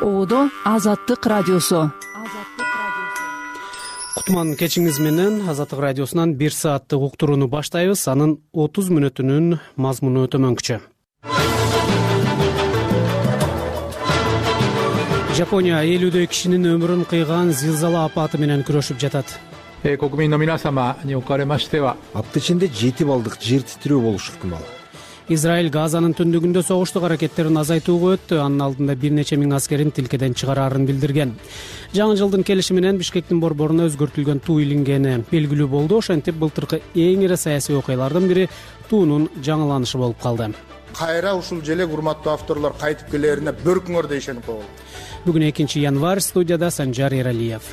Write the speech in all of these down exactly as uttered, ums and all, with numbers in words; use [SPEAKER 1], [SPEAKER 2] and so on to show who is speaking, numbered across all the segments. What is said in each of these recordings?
[SPEAKER 1] Оодо Азаттык радиосу.
[SPEAKER 2] Кутман кечиңиз менен Азаттык радиосунан бир сааттык уктурууну баштайбыз. Анын отуз мүнөтүнүн мазмуну төмөнкүчө. Жапония элүүдөй кишинин өмүрүн кыйган зилзала апаты менен күрөшүп жатат.
[SPEAKER 3] 国民の皆様におかれましては
[SPEAKER 4] апта ичинде жети балдык жер титирөө болушу ыктымал.
[SPEAKER 2] Израиль Газанын түндүгүндө согуштук аракеттерин азайтууга өттү. Анын алдында бир нече миң аскерин тилкеден чыгараарын билдирген. Жаңы жылдын келиши менен Бишкектин борборуна өзгөртүлгөн туу илингени белгилүү болду. Ошентип былтыркы эң ири саясий окуялардын бири туунун жаңыланышы болуп калды.
[SPEAKER 5] Кайра ушул желек урматтуу авторлор кайтып келерине бир күнгөрдө ишенип коелу.
[SPEAKER 2] Бүгүн экинчи январь, студияда Санжар Эралиев.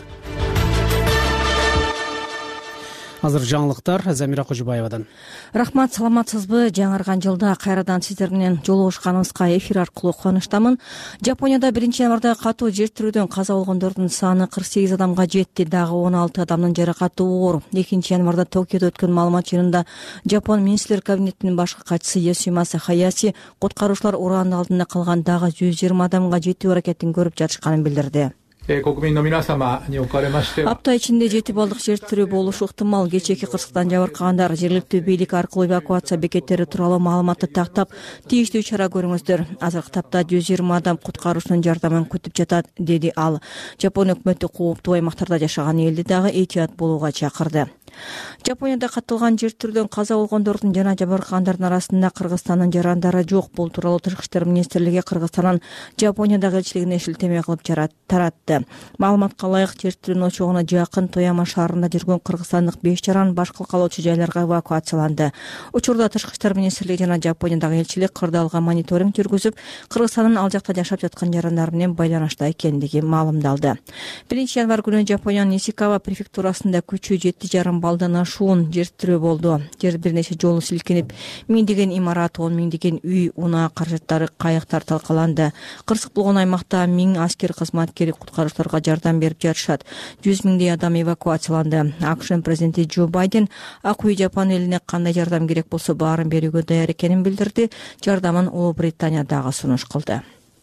[SPEAKER 2] Азыр жаңылыктар Замира Кожубаевадан.
[SPEAKER 6] Рахмат, саламатсызбы? Жаңырган жылда кайрадан сиздер менен жолугушканыбызга эфир аркылуу кубанычтамын. Жапонияда биринчи январда катуу жер тирүүдөн каза болгондордун саны кырк сегиз адамга жетти, дагы он алты адамдын жаракаты оор. экинчи январда Токиодо өткөн маалымат жыйынында Жапон министрлер кабинетинин башкы катчысы Ясумаса Хаяси куткаруучулар ураандын алдында калган дагы жүз жыйырма адамга жетүү аракетин көрүп жатышканын билдирди.
[SPEAKER 3] 国民の皆様におかれましては
[SPEAKER 6] апта ичинде жети балдык жер тирөө болушу ыктымал. Кечээки кырсыктан жабыркагандар жергиликтүү бийлик аркылуу эвакуация бекеттери тууралуу маалыматты тактап, тийиштүү чара көрүңүздөр. Азыркы тапта жүз жыйырма адам куткаруучунун жардамын күтүп жатат, деди ал. Жапон өкмөтү кооптуу аймактарда жашаган элди дагы этият болууга чакырды. Жапонияда катталган жер тирүүдөн каза болгондордун жана жабыркагандардын арасында Кыргызстандын жарандары жок. Бул тууралуу Тышкы иштер министрлиги Кыргызстандын Жапониядагы элчилигине шилтеме кылып таратты. Маалыматка ылайык, жер тирүүнүн очогуна жакын Тояма шаарында жүргөн кыргызстандык беш жаран башка калуучу жайларга эвакуацияланды. Учурда Тышкы иштер министрлиги жана Жапониядагы элчилик кырдаалга мониторинг жүргүзүп, Кыргызстандын ал жакта жашап жаткан жарандар менен байланышта экендиги маалымдалды. биринчи январь күнү Жапониянын Исикава префектурасында күчү жети жарым балдан ашуун жер тирөө болду. Жер бир нече жолу силкинип, миңдеген имарат, он миңдеген үй, унаа каражаттары, кайыктар талкаланды. Кырсык болгон аймакта миң аскер кызматкери куткаруучуларга жардам берип жатышат. жүз миңдей адам эвакуацияланды. АКШ президенти Джо Байден Ак үй Жапон элине кандай жардам керек болсо баарын берүүгө даяр экенин билдирди. Жардамын Улуу Британия дагы сунуш кылды.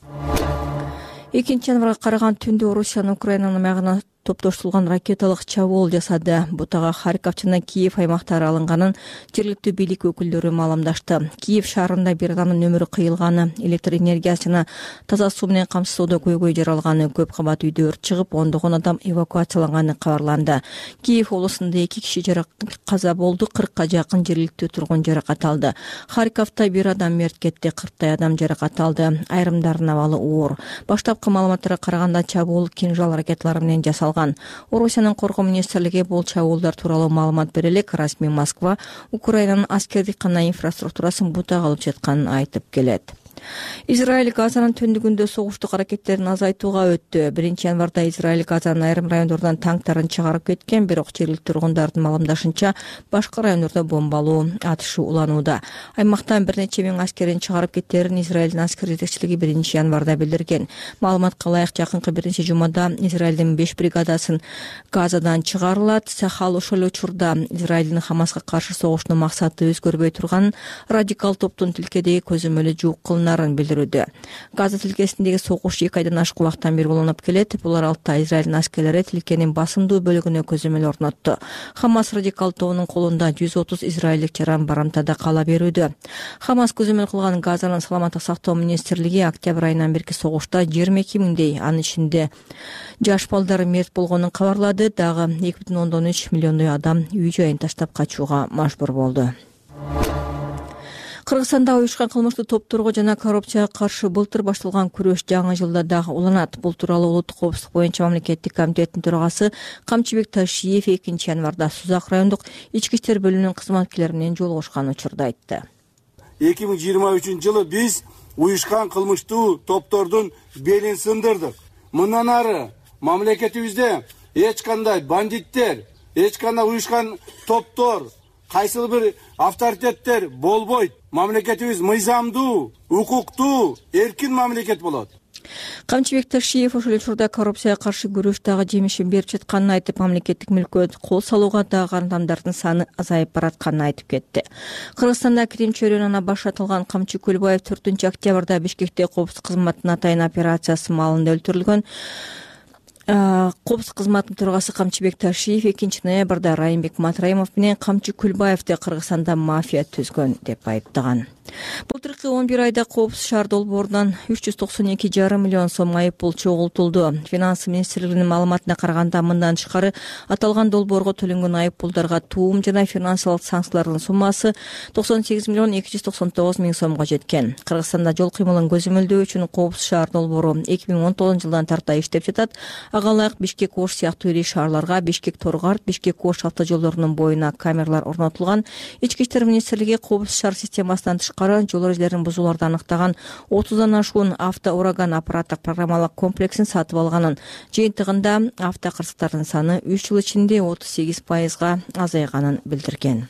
[SPEAKER 6] экинчи январга караган түндө Орусиянын Украинанын аймагына топтоштурулган ракеталык чабуул жасады. Бутага Харьков жана Киев аймактары алынганын жергиликтүү бийлик өкүлдөрү маалымдашты. Киев шаарында бир адамдын өмүрү кыйылганы, электр энергиясы жана таза суу менен камсыздоодо көйгөй жаралганы, көп кабат үйдө өрт чыгып, ондогон адам эвакуацияланганы кабарланды. Киев облусунда эки киши каза болду, кыркка жакын жергиликтүү тургун жаракат алды. Харьковдо бир адам мерт кетти, кырктай адам жаракат алды. Айрымдарынын абалы оор. Баштапкы маалыматтарга караганда чабуул кинжал ракеталары менен жасалган. Орусиянын коргоо министрлиги бул чабуулдар тууралуу маалымат бере элек, расмий Москва Украинанын аскердик жана инфраструктурасын бутак алып жатканын айтып келет. Израиль Газанын түндүгүндө согуштук аракеттерин азайтууга өттү. биринчи январда Израиль Газанын айрым райондордон танктарын чыгарып кеткен, бирок жергиликтүү тургундардын маалымдашынча башка райондордо бомбалуу атышы уланууда. Аймактан бир нече миң аскерин чыгарып кеттерин Израилдин аскер жетекчилиги биринчи январда билдирген. Маалыматка ылайык, жакынкы биринчи жумада Израилдин беш бригадасын Газадан чыгарылат. Сахал ошол учурда Израилдин Хамаска каршы согуштун максаты өзгөрбөй турганын, радикал топтун тилкедеги көзөмөлү жуук кылынарын билдирүүдө. Газа тилкесиндеги согуш эки айдан ашык убакыттан бери уланып келет. Бул аралыкта Израилдин аскерлери тилкенин басымдуу бөлүгүнө көзөмөл орнотту. Хамас радикал тобунун колунда жүз отуз израилдик жаран барымтада кала берүүдө. Хамас көзөмөл кылган Газанын саламаттык сактоо министрлиги октябрь айынан берки согушта жыйырма эки миңдей, анын ичинде жаш балдар мерт болгонун кабарлады. Дагы эки бүтүн ондон үч миллиондой адам үй жайын таштап качууга мажбур болду. Кыргызстанда уюшкан кылмыштуу топторго жана коррупцияга каршы былтыр башталган күрөш жаңы жылда дагы уланат. Бул тууралуу Улуттук коопсуздук боюнча мамлекеттик комитеттин төрагасы Камчыбек Ташиев экинчи январда Сузак райондук ички иштер бөлүмүнүн кызматкерлери менен жолугушкан учурда айтты.
[SPEAKER 7] эки миң жыйырма үчүнчү жылы биз уюшкан кылмыштуу топтордун белин сындырдык. Мындан ары мамлекетибизде эч кандай бандиттер, эч кандай уюшкан топтор, кайсыл бир авторитеттер болбойт. Мамлекетибиз мыйзамдуу, укуктуу, эркин мамлекет болот.
[SPEAKER 6] Камчыбек Ташиев ошол учурда коррупцияга каршы күрөш дагы жемишин берип жатканын айтып, мамлекеттик мүлккө кол салууга дагы адамдардын саны азайып баратканын айтып кетти. Кыргызстанда Крим чөйрөнүнөн башталган Камчы Көлбаев төртүнчү октябрда Бишкекте коопсуздук кызматынын атайын операциясы маалында өлтүрүлгөн. Коопсуздук кызматынын төрагасы Камчыбек Ташиев экинчи ноябрда Райымбек Матраимов менен Камчы Көлбаевди Кыргызстанда мафия түзгөн деп айыптаган. Былтыркы он бир айда Коопсуз шаар долбоорунан үч жүз токсон эки жарым миллион сом айып пул чогултулду. Финанс министрлигинин маалыматына караганда, мындан тышкары аталган долбоорго төлөнгөн айып пулдарга туум жана финансылык санкциялардын суммасы токсон сегиз миллион эки жүз токсон тогуз миң сомго жеткен. Кыргызстанда жол кыймылын көзөмөлдөө үчүн Коопсуз шаар долбоору эки миң он тогузунчу жылдан тарта иштеп жатат. Ага ылайык Бишкек Ош сыяктуу ири шаарларга Бишкек Торгарт, Бишкек Ош автожолдорунун боюна камералар орнотулган. Ички иштер министрлиги Коопсуз шаар системасынан тышкары жол эрежелерин бузууларды аныктаган отуздан ашуун автоураган аппараттык программалык комплексин сатып алганын, жыйынтыгында автокырсыктардын саны үч жыл ичинде отуз сегиз пайызга азайганын билдирген.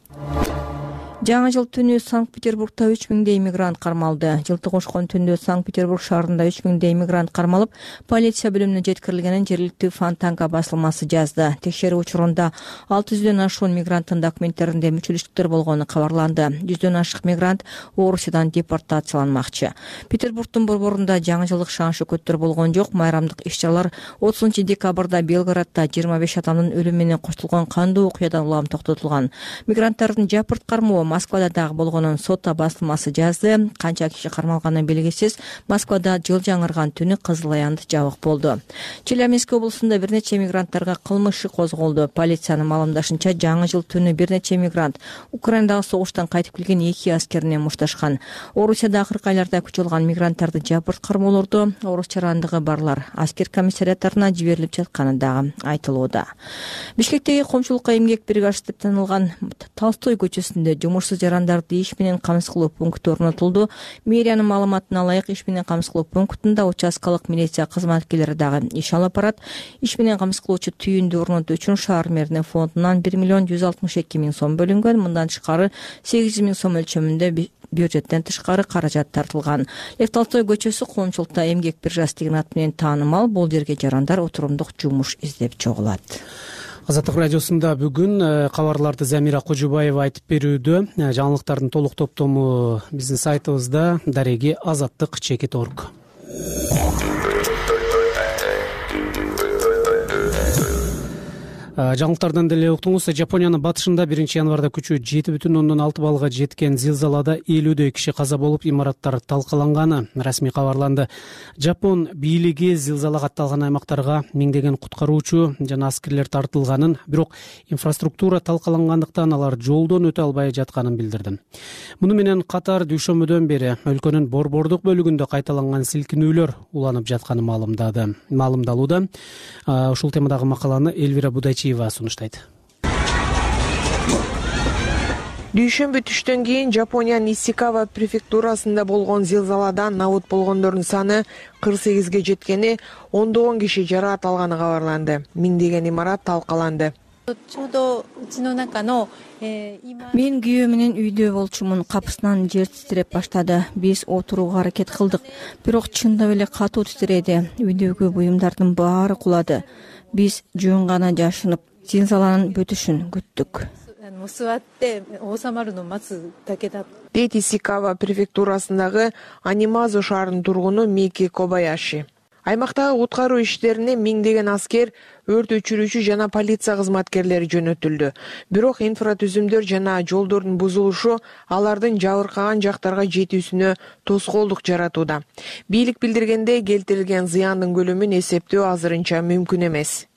[SPEAKER 6] Жаңы жыл түнү Санкт-Петербургда үч миңдей иммигрант кармалды. Жылтык ошкон түндө Санкт-Петербург шаарында үч миңдей иммигрант кармалып, полиция бөлүмүнө жеткирилгенин жергиликтүү Фонтанка басылмасы жазды. Текшерүү учурунда алты жүздөн ашуун мигранттын документтеринде мүчүлүштүктөр болгону кабарланды. жүздөн ашык мигрант Орусиядан депортацияланмакчы. Петербургдун борборунда жаңы жылдык шаан-шөкөттөр болгон жок. Майрамдык иш-чаралар отузунчу декабрда Белградда жыйырма беш адамдын өлүмү менен коштолгон кандуу окуядан улам токтотулган. Мигранттардын жапырт кармоо Москвада дагы болгонун Сота басылмасы жазды. Канча киши кармалганы белгисиз. Москвада жыл жаңырган түнү кызыл аянт жабык болду. Челябинск облусунда бир нече мигранттарга кылмыш иши козголду. Полициянын маалымдашынча, жаңы жыл түнү бир нече мигрант Украинадагы согуштан кайтып келген эки аскерине мушташкан. Орусияда акыркы айларда күч алган мигранттарды жапырт кармоолорду орус жарандыгы барлар аскер комиссариаттарына жиберилип жатканы дагы айтылууда. Бишкектеги коомчулукка эмгек бригадасы деп танылган Толстой көчөсүндө жумушсуз жарандарды иш менен камсыз кылуу пункту орнотулду. Мэриянын маалыматына ылайык, иш менен камсыз кылуу пунктунда участкалык милиция кызматкерлери дагы иш алып барат. Иш менен камсыз кылуучу түйүндү орнотуу үчүн шаар мэринин фондунан бир миллион жүз алтымыш эки миң сом бөлүнгөн. Мындан тышкары сегиз жүз миң сом өлчөмүндө бюджеттен тышкары каражат тартылган. Лев Толстой көчөсү коомчулукта эмгек биржасы деген ат менен таанымал. Бул жерге жарандар отурумдук жумуш издеп чогулат.
[SPEAKER 2] Азаттык радиосунда бүгүн кабарларды Замира Кожубаева айтып берүүдө. Жаңылыктардын толук топтому биздин сайтыбызда дареги азаттык чекит точка орг. Жаңылыктардан деле уктуңуз. Жапониянын батышында биринчи январда күчү жети бүтүн ондон алты баллга жеткен зилзалада элүүдөй киши каза болуп, имараттар талкаланганы расмий кабарланды. Жапон бийлиги зилзала катталган аймактарга миңдеген куткаруучу жана аскерлер тартылганын, бирок инфраструктура талкалангандыктан алар жолдон өтө албай жатканын билдирди. Муну менен катар дүйшөмбөдөн бери өлкөнүн борбордук бөлүгүндө кайталанган силкинүүлөр уланып жатканы маалымдады. Маалымдалууда. Ушул темадагы макаланы Эльвира Будайчи сунуштайт.
[SPEAKER 8] Дүйшөмбү түштөн кийин Жапониянын Исикава префектурасында болгон зилзаладан набут болгондордун саны кырк сегизге жеткени, ондогон киши жараат алганы кабарланды. Миңдеген имарат талкаланды.
[SPEAKER 6] Мен күйөө менен үйдө болчумун. Капысынан жер титиреп баштады. Биз отурууга аракет кылдык, бирок чындап эле катуу титиреди. Үйдөгү буюмдардын баары кулады. Биз жөн гана жашынып, зилзаланын бүтүшүн күттүк.
[SPEAKER 8] Дейт Исикава префектурасындагы Анимазу шаарынын тургуну Мики Кобаяши. Аймактагы куткаруу иштерине миңдеген аскер, өрт өчүрүүчү жана полиция кызматкерлери жөнөтүлдү. Бирок инфратүзүмдөр жана жолдордун бузулушу алардын жабыркаган жактарга жетүүсүнө тоскоолдук жаратууда. Бийлик билдиргенде, келтирилген зыяндын көлөмүн эсептөө азырынча мүмкүн эмес.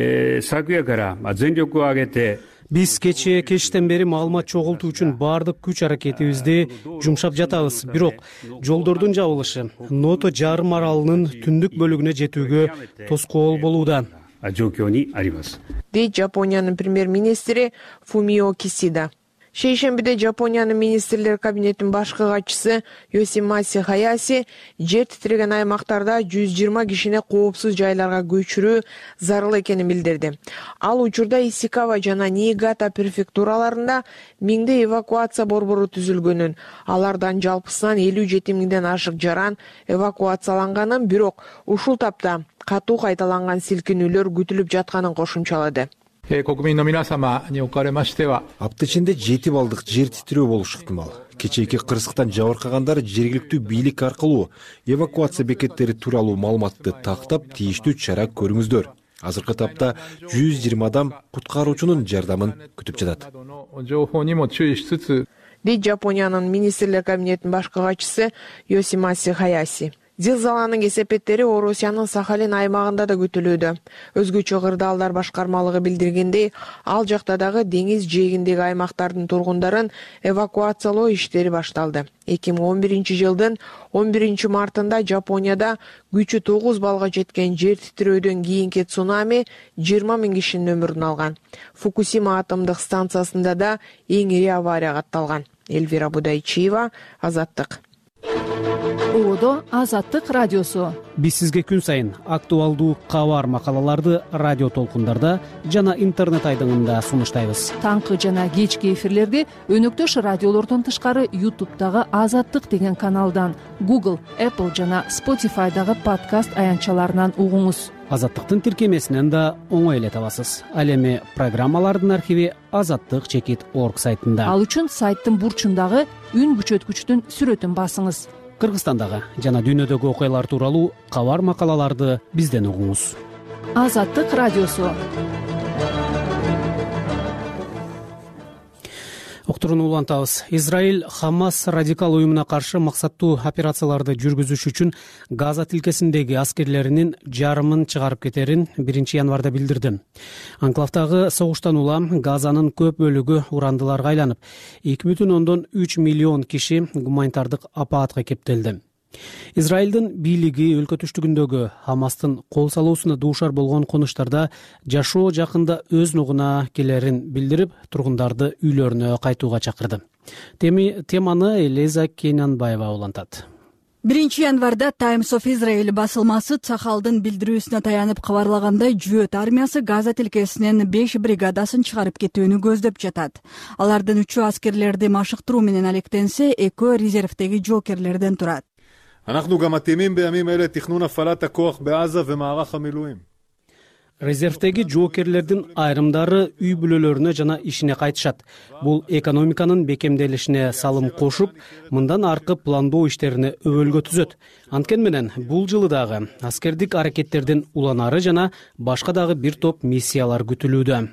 [SPEAKER 2] Биз кечээ кечтен бери маалымат чогултуу үчүн баардык күч аракетибизди жумшап жатабыз. Бирок жолдордун жабылышы Ното жарым аралынын түндүк бөлүгүнө жетүүгө тоскоол болууда.
[SPEAKER 8] Дейт Жапониянын премьер-министри Фумио Кисида. Шейшембиде Жапониянын министрлер кабинетинин башкы катчысы Йосимаси Хаяси жер титиреген аймактарда жүз жыйырма кишини коопсуз жайларга көчүрүү зарыл экенин билдирди. Ал учурда Исикава жана Ниигата префектураларында миңде эвакуация борбору түзүлгөнүн, алардан жалпысынан элүү жети миңден ашык жаран эвакуацияланганын, бирок ушул тапта катуу кайталанган силкинүүлөр күтүлүп жатканын кошумчалады.
[SPEAKER 3] えー国民の皆様におかれましては
[SPEAKER 4] апта ичинде жети балдык жер титирөө болушу ыктымал. Кечээки кырсыктан жабыркагандар жергиликтүү бийлик аркылуу эвакуация бекеттери тууралуу маалыматты тактап, тийиштүү чара көрүңүздөр. Азыркы тапта жүз жыйырма адам куткаруучунун жардамын күтүп жатат.
[SPEAKER 3] 情報にも注意しつつ
[SPEAKER 8] дейт Жапониянын министрлер кабинетинин башкы катчысы Йосимаси Хаяси. Зилзаланын кесепеттери Орусиянын Сахалин аймагында да күтүлүүдө. Өзгөчө кырдаалдар башкармалыгы билдиргендей, ал жакта дагы деңиз жээгиндеги аймактардын тургундарын эвакуациялоо иштери башталды. эки миң он биринчи жылдын он биринчи мартында Жапонияда күчү тогуз балга жеткен жер титирөөдөн кийинки цунами жыйырма миң кишинин өмүрүн алган. Фукусима атомдук станциясында да эң ири авария катталган. Эльвира Будайчиева, Азаттык.
[SPEAKER 1] Оодо Азаттык радиосу.
[SPEAKER 2] Биз сизге күн сайын актуалдуу кабар макалаларды радио толкундарда жана интернет айдыңында сунуштайбыз.
[SPEAKER 1] Таңкы жана кечки эфирлерди өнөктөш радиолордон тышкары ютубтагы Азаттык деген каналдан, Google, Apple жана Spotify'дагы подкаст аянтчаларынан угуңуз.
[SPEAKER 2] Азаттыктын тиркемесинен да оңой эле табасыз. Ал эми программалардын архиви азаттык чекит точка орг сайтында.
[SPEAKER 1] Ал үчүн сайттын бурчундагы үн күчөткүчтүн сүрөтүн басыңыз.
[SPEAKER 2] Кыргызстандагы жана дүйнөдөгү окуялар тууралуу кабар макалаларды бизден угуңуз.
[SPEAKER 1] Азаттык радиосу.
[SPEAKER 2] Октуруну улантабыз. Израиль Хамас радикал уюмуна каршы максаттуу операцияларды жүргүзүш үчүн Газа тилкесиндеги аскерлеринин жарымын чыгарып кетерин биринчи январда билдирди. Анклавдагы согуштан улам Газанын көп бөлүгү урандыларга айланып, эки бүтүн ондон үч миллион киши гуманитардык апаатка кептелди. Израилдин бийлиги өлкө түштүгүндөгү Хамастын кол салуусуна дуушар болгон конуштарда жашоо жакында өз нугуна келерин билдирип, тургундарды үйлөрүнө кайтууга чакырды. Теми теманы Элиза Кенанбаева улантат.
[SPEAKER 9] биринчи январда Times of Israel басылмасы Цахалдын билдирүүсүнө таянып кабарлагандай, Жүйөт армиясы Газа тилкесинен беш бригадасын чыгарып кетүүнү көздөп жатат. Алардын үчөө аскерлерди машыктыруу менен алектенсе, экөө резервдеги жокерлерден турат.
[SPEAKER 10] אנחנו גם מתאימים בימים אלה תכנון הפעלת הכוח בעזה ומערך המילואים.
[SPEAKER 2] Резервдеги жоокерлердин айрымдары үй бүлөлөрүнө жана ишине кайтышат. Бул экономиканын бекемделишине салым кошуп, мындан аркы пландоо иштерине өбөлгө түзөт. Анткени менен бул жылы дагы аскердик аракеттердин уланары жана башка дагы бир топ миссиялар күтүлүүдө.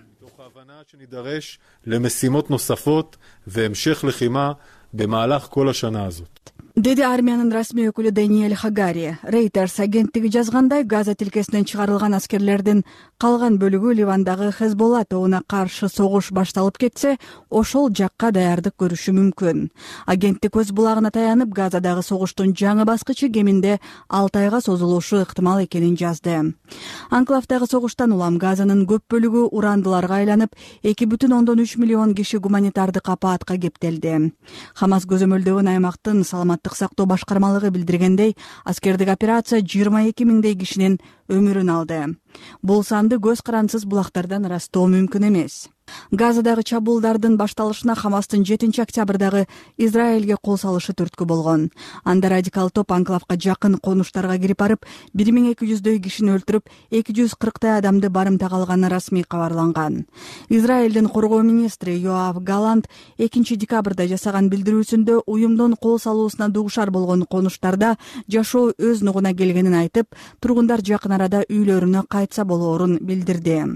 [SPEAKER 10] שנידרש למשימות נוספות והמשך לחימה במהלך כל השנה הזאת.
[SPEAKER 9] Деди армиянын расмий өкүлү Даниэль Хагари. Reuters агенттиги жазгандай, Газа тилкесинен чыгарылган аскерлердин калган бөлүгү Ливандагы Хезболла тобуна каршы согуш башталып кетсе, ошол жакка даярдык көрүшү мүмкүн. Агенттик өз булагына таянып, Газадагы согуштун жаңы баскычы кеминде алты айга созулушу ыктымал экенин жазды. Анклавдагы согуштан улам Газанын көп бөлүгү урандыларга айланып, эки бүтүн ондон үч миллион киши гуманитардык апаатка кептелди. Хамас көзөмөлдөгөн аймактын саламаттык сактоо башкармалыгы билдиргендей, аскердик операция жыйырма эки миңдей кишинин өмүрүн алды. Бул санды көз карансыз булактардан ырастоо мүмкүн эмес. Газадагы чабуулдардын башталышына Хамастын жетинчи октябрдагы Израилге кол салышы түрткү болгон. Анда радикал топ анклавга жакын конуштарга кирип барып, бир миң эки жүздөй кишини өлтүрүп, эки жүз кырктай адамды барымтага алганы расмий кабарланган. Израилдин коргоо министри Йоав Галант экинчи декабрда жасаган билдирүүсүндө уюмдун кол салуусуна дуушар болгон конуштарда жашоо өз нугуна келгенин айтып, тургундар жакын арада үйлөрүнө кайтса болоорун билдирди.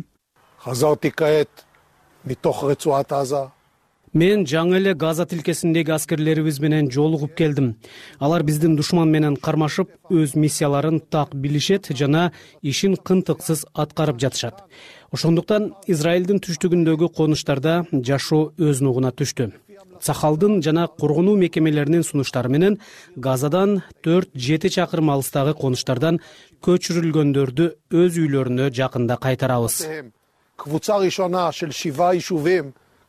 [SPEAKER 2] Мен жаңы эле Газа тилкесиндеги аскерлерибиз менен жолугуп келдим. Алар биздин душман менен кармашып, өз миссияларын так билишет жана ишин кынтыксыз аткарып жатышат. Ошондуктан Израилдин түштүгүндөгү конуштарда жашоо өз нугуна түштү. Цахалдын жана коргонуу мекемелеринин сунуштары менен Газадан төрт жети чакырым алыстагы конуштардан көчүрүлгөндөрдү өз үйлөрүнө жакында кайтарабыз.
[SPEAKER 11] קבוצה ראשונה של שבעה יישובים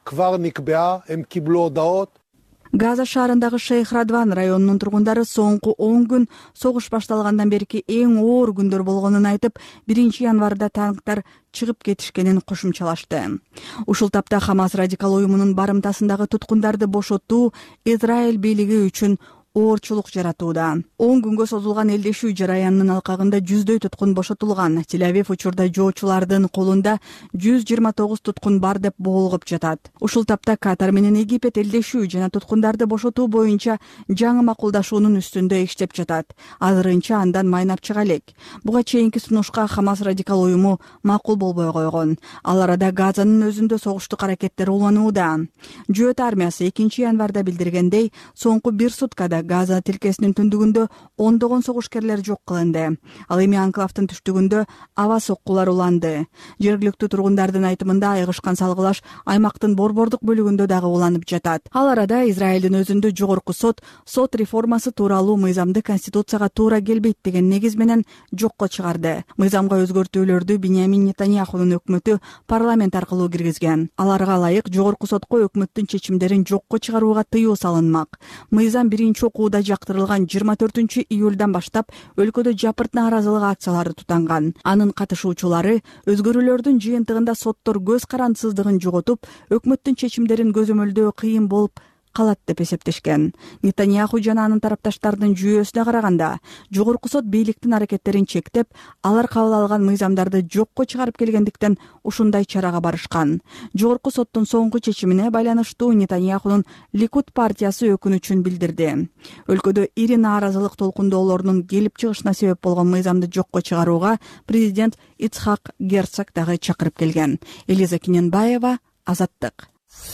[SPEAKER 10] כבר נקבעה, הם קיבלו הודעות.
[SPEAKER 9] Газа шаарындагы Шейх Радван районунун тургундары соңку он күн согуш башталгандан берки эң оор күндөр болгонун айтып, биринчи январда танктар чыгып кетишкенин кошумчалашты. Ушул тапта Хамас радикал уюмунун барымтасындагы туткундарды бошотуу Израиль бийлиги үчүн оорчулук жаратууда. он күнгө созулган элдешүү жараянынын алкагында жүздөй туткун бошотулган. Тель-Авив учурда жоочулардын колунда жүз жыйырма тогуз туткун бар деп боолгуп жатат. Ушул тапта Катар менен Египет элдешүү жана туткундарды бошотуу боюнча жаңы макулдашуунун үстүндө иштеп жатат. Азырынча андан майнап чыга элек. Буга чейинки сунушка Хамас радикал уюму макул болбой койгон. Ал арада Газанын өзүндө согуштук аракеттер уланууда. Жөөт армиясы экинчи январда билдиргендей, соңку бир суткада Газа тилкесинин түндүгүндө ондогон согушкерлер жок кылынды. Ал эми анклавдын түштүгүндө аба соккулар уланды. Жергиликтүү тургундардын айтымында айгышкан салгылаш аймактын борбордук бөлүгүндө дагы уланып жатат. Ал арада Израилдин өзүндө жогорку сот сот реформасы тууралуу мыйзамды конституцияга туура келбейт деген негиз менен жокко чыгарды. Мыйзамга өзгөртүүлөрдү Биньямин Нетаньяхунун өкмөтү парламент аркылуу киргизген. Аларга ылайык жогорку сотко өкмөттүн чечимдерин жокко чыгарууга тыюу салынмак. Мыйзам биринчи окууда жактырылган жыйырма төртүнчү июлдан баштап өлкөдө жапырт нааразылык акциялары тутанган. Анын катышуучулары өзгөрүүлөрдүн жыйынтыгында соттор көз карандысыздыгын жоготуп, өкмөттүн чечимдерин көзөмөлдөө кыйын болуп калат деп эсептешкен. Нетаньяху жана анын тарапташтарынын жүйөсүнө караганда, жогорку сот бийликтин аракеттерин чектеп, алар кабыл алган мыйзамдарды жокко чыгарып келгендиктен ушундай чарага барышкан. Жогорку соттун соңку чечимине байланыштуу Нетаньяхунун Ликуд партиясы өкүнүчүн билдирди. Өлкөдө ири нааразылык толкундоолорунун келип чыгышына себеп болгон мыйзамды жокко чыгарууга президент Ицхак Герцог дагы чакырып келген. Элиза Киненбаева, Азаттык.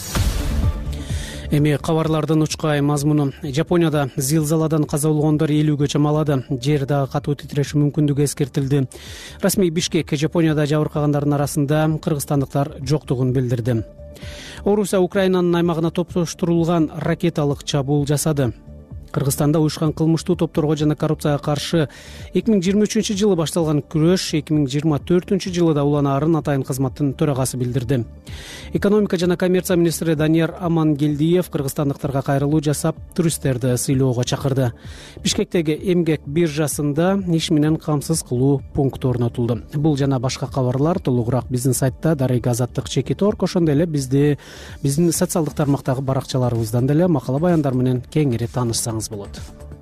[SPEAKER 2] Эми кабарлардын учкай мазмуну. Жапонияда зилзаладан каза болгондор элүүгө чамалады. Жер дагы катуу титиреши мүмкүндүгү эскертилди. Расмий Бишкек Жапонияда жабыркагандардын арасында кыргызстандыктар жоктугун билдирди. Орусия Украинанын аймагына топтоштурулган ракеталык чабуул жасады. Кыргызстанда уюшкан кылмыштуу топторго жана коррупцияга каршы эки миң жыйырма үчүнчү жылы башталган күрөш эки миң жыйырма төртүнчү жылы да уланаарын Атайын кызматтын төрагасы билдирди. Экономика жана коммерция министри Данияр Амангелдиев кыргызстандыктарга кайрылуу жасап, туристтерди сыйлоого чакырды. Бишкектеги эмгек биржасында иш менен камсыз кылуу пункту орнотулду. Бул жана башка кабарлар толугураак биздин сайтта Дарыга Азаттык чекит точка орг, ошондой эле бизди биздин социалдык тармактагы баракчаларыбыздан деле макала баяндар менен кеңири таанышсаңыз болот.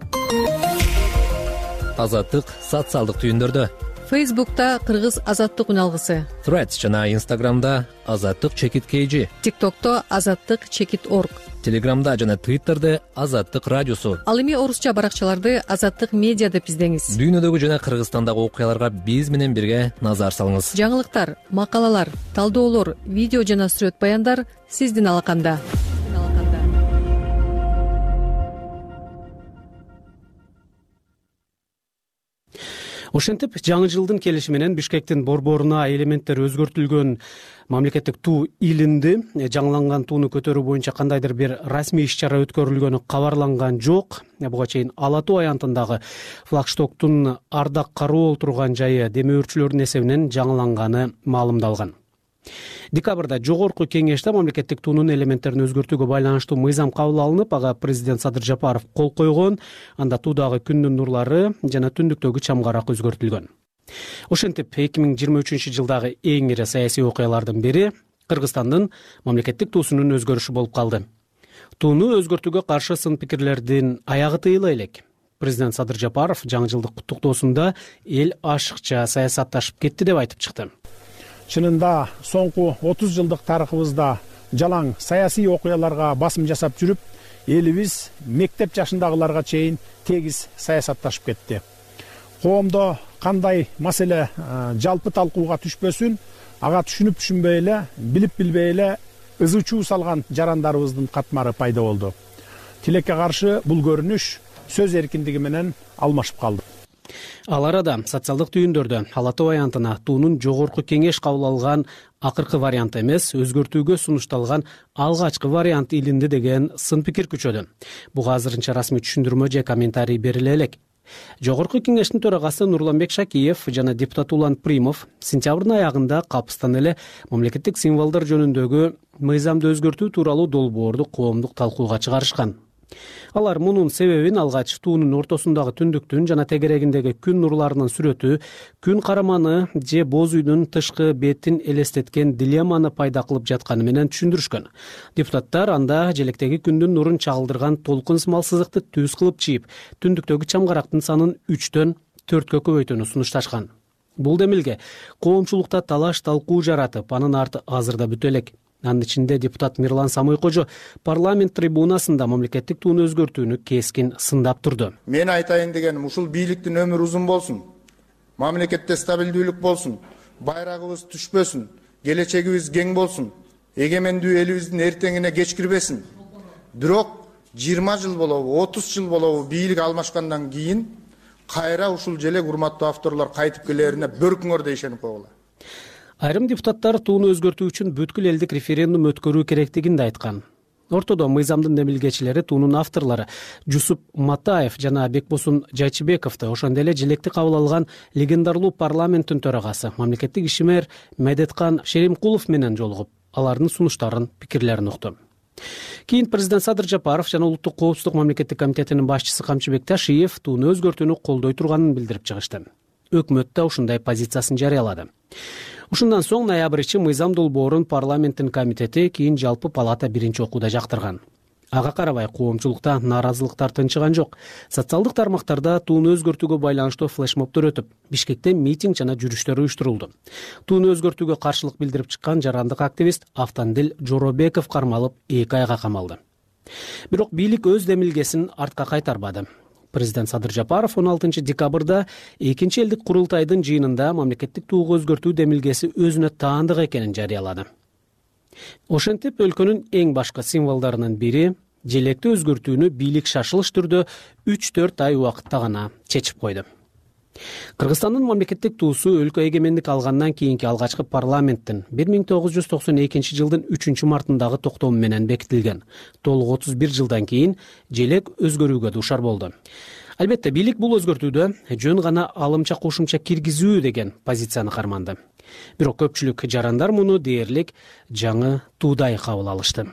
[SPEAKER 11] Азаттык социалдык түйүндөрдө.
[SPEAKER 12] Фейсбукта Кыргыз Азаттык үналгысы.
[SPEAKER 11] Threads жана Инстаграмда Азаттык чекит kg.
[SPEAKER 12] ТикТокто Азаттык чекит точка орг.
[SPEAKER 11] Телеграмда жана Твиттерде Азаттык радиосу.
[SPEAKER 12] Ал эми орусча баракчаларды Азаттык медиа деп издеңиз.
[SPEAKER 11] Дүйнөдөгү жана Кыргызстандагы окуяларга биз менен бирге назар салыңыз.
[SPEAKER 12] Жаңылыктар, макалалар, талдоолор, видео жана сүрөт баяндар сиздин алаканда.
[SPEAKER 2] Ошентип, жаңы жылдын келиши менен Бишкектин борборуна элементтер өзгөртүлгөн мамлекеттик туу илинди. Жаңыланган тууну көтөрүү боюнча кандайдыр бир расмий иш-чара өткөрүлгөнү кабарланган жок. Буга чейин Ала Тоо аянтындагы флагштоктун ардак кароо турган жайы демөөрчүлөрдүн эсебинен жаңыланганы маалымдалган. Декабрда жогорку кеңеште мамлекеттик туунун элементтерин өзгөртүүгө байланыштуу мыйзам кабыл алынып, ага президент Садыр Жапаров кол койгон. Анда туудагы күндүн нурлары жана түндүктөгү чамгарак өзгөртүлгөн. Ошентип, эки миң жыйырма үчүнчү жылдагы эң ири саясий окуялардын бири Кыргызстандын мамлекеттик туусунун өзгөрүшү болуп калды. Тууну өзгөртүүгө каршы сын пикирлердин аягы тыйыла элек. Президент Садыр Жапаров жаңы жылдык куттуктоосунда эл ашыкча саясатташып кетти деп айтып чыкты.
[SPEAKER 13] Чынында соңку отуз жылдык тарыхыбызда жалаң саясий окуяларга басым жасап жүрүп, элибиз мектеп жашындагыларга чейин тегиз саясатташып кетти. Коомдо кандай маселе жалпы талкууга түшпөсүн, ага түшүнүп түшүнбөй эле, билип билбей эле ызы чуу салган жарандарыбыздын катмары пайда болду. Тилекке каршы бул көрүнүш сөз эркиндиги менен алмашып калды.
[SPEAKER 2] Ал арада социалдык түйүндөрдө Ала Тоо аянтына туунун жогорку кеңеш кабыл алган акыркы вариант эмес, өзгөртүүгө сунушталган алгачкы вариант илинди деген сын пикир күчөдү. Буга азырынча расмий түшүндүрмө же комментарий бериле элек. Жогорку кеңештин төрагасы Нурланбек Шакиев жана депутат Улан Примов сентябрдын аягында капыстан эле мамлекеттик символдор жөнүндөгү мыйзамды өзгөртүү тууралуу долбоорду коомдук талкууга чыгарышкан. Алар мунун себебин алгач туунун ортосундагы түндүктүн жана тегерегиндеги күн нурларынын сүрөтү, күн караманы же боз үйдүн тышкы бетин элестеткен дилемманы пайда кылып жатканы менен түшүндүрүшкөн. Депутаттар анда желектеги күндүн нурун чагылдырган толкун сымал сызыкты түз кылып чийип, түндүктөгү чамгарактын санын үчтөн төрткө көбөйтүүнү сунушташкан. Бул демилге коомчулукта талаш талкуу жаратып, анын арты азырда бүтө элек. Анын ичинде депутат Мирлан Самойкожо парламент трибунасында мамлекеттик тууну өзгөртүүнү кескин сындап турду.
[SPEAKER 5] Мен айтайын дегеним, ушул бийликтин өмүрү узун болсун, мамлекетте стабилдүүлүк болсун, байрагыбыз түшпөсүн, келечегибиз кең болсун, эгемендүү элибиздин эртеңине кечкирбесин. Бирок жыйырма жыл болобу, отуз жыл болобу бийлик алмашкандан кийин кайра ушул желек урматтуу авторлор кайтып келерине бөркүңөр ишенип койгула.
[SPEAKER 2] Айрым депутаттар тууну өзгөртүү үчүн бүткүл элдик референдум өткөрүү керектигин да айткан. Ортодо мыйзамдын демилгечилери туунун авторлору Жусуп Матаев жана Бекбосун Жайчыбековду, ошондой эле желекти кабыл алган легендарлуу парламенттин төрагасы мамлекеттик ишмер Медеткан Шеримкулов менен жолугуп, алардын сунуштарын, пикирлерин укту. Кийин президент Садыр Жапаров жана улуттук коопсуздук мамлекеттик комитетинин башчысы Камчыбек Ташиев тууну өзгөртүүнү колдой турганын билдирип чыгышты. Өкмөт да ушундай позициясын жарыялады. Ушундан соң ноябрь ичи мыйзам долбоорун парламенттин комитети, кийин жалпы палата биринчи окууда жактырган. Ага карабай коомчулукта нааразылыктар тынчыган жок. Социалдык тармактарда тууну өзгөртүүгө байланыштуу флешмобдор өтүп, Бишкекте митинг жана жүрүштөр уюштурулду. Тууну өзгөртүүгө каршылык билдирип чыккан жарандык активист Автандил Жоробеков кармалып эки айга камалды. Бирок бийлик өз демилгесин артка кайтарбады. Президент Садыр Жапаров он алтынчы декабрда экинчи элдик курултайдын жыйынында мамлекеттик тууга өзгөртүү демилгеси өзүнө таандык экенин жарыялады. Ошентип өлкөнүн эң башкы символдорунун бири желекти өзгөртүүнү бийлик шашылыш түрдө үч төрт ай убакытта гана чечип койду. Кыргызстандын мамлекеттик туусу өлкө эгемендик алгандан кийинки алгачкы парламенттин бир миң тогуз жүз токсон экинчи жылдын үчүнчү мартындагы токтому менен бекитилген. Толук отуз бир жылдан кийин желек өзгөрүүгө дуушар болду. Албетте, бийлик бул өзгөртүүдө жөн гана алымча кошумча киргизүү деген позицияны карманды. Бирок көпчүлүк жарандар муну дээрлик жаңы туудай кабыл алышты.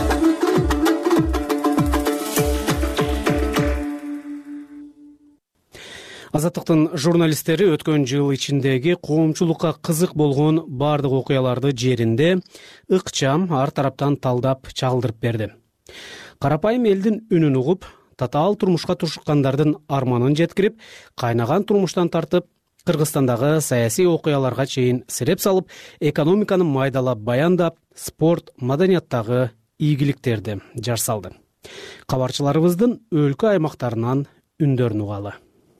[SPEAKER 2] Азаттыктын журналисттери өткөн жыл ичиндеги коомчулукка кызык болгон бардык окуяларды жеринде ыкчам ар тараптан талдап чагылдырып берди. Карапайым элдин үнүн угуп, татаал турмушка турушкандардын арманын жеткирип, кайнаган турмуштан тартып, Кыргызстандагы саясий окуяларга чейин сиреп салып, экономиканы майдалап баяндап, спорт, маданияттагы ийгиликтерди жар салды. Кабарчыларыбыздын өлкө аймактарынан үндөрүн угалы.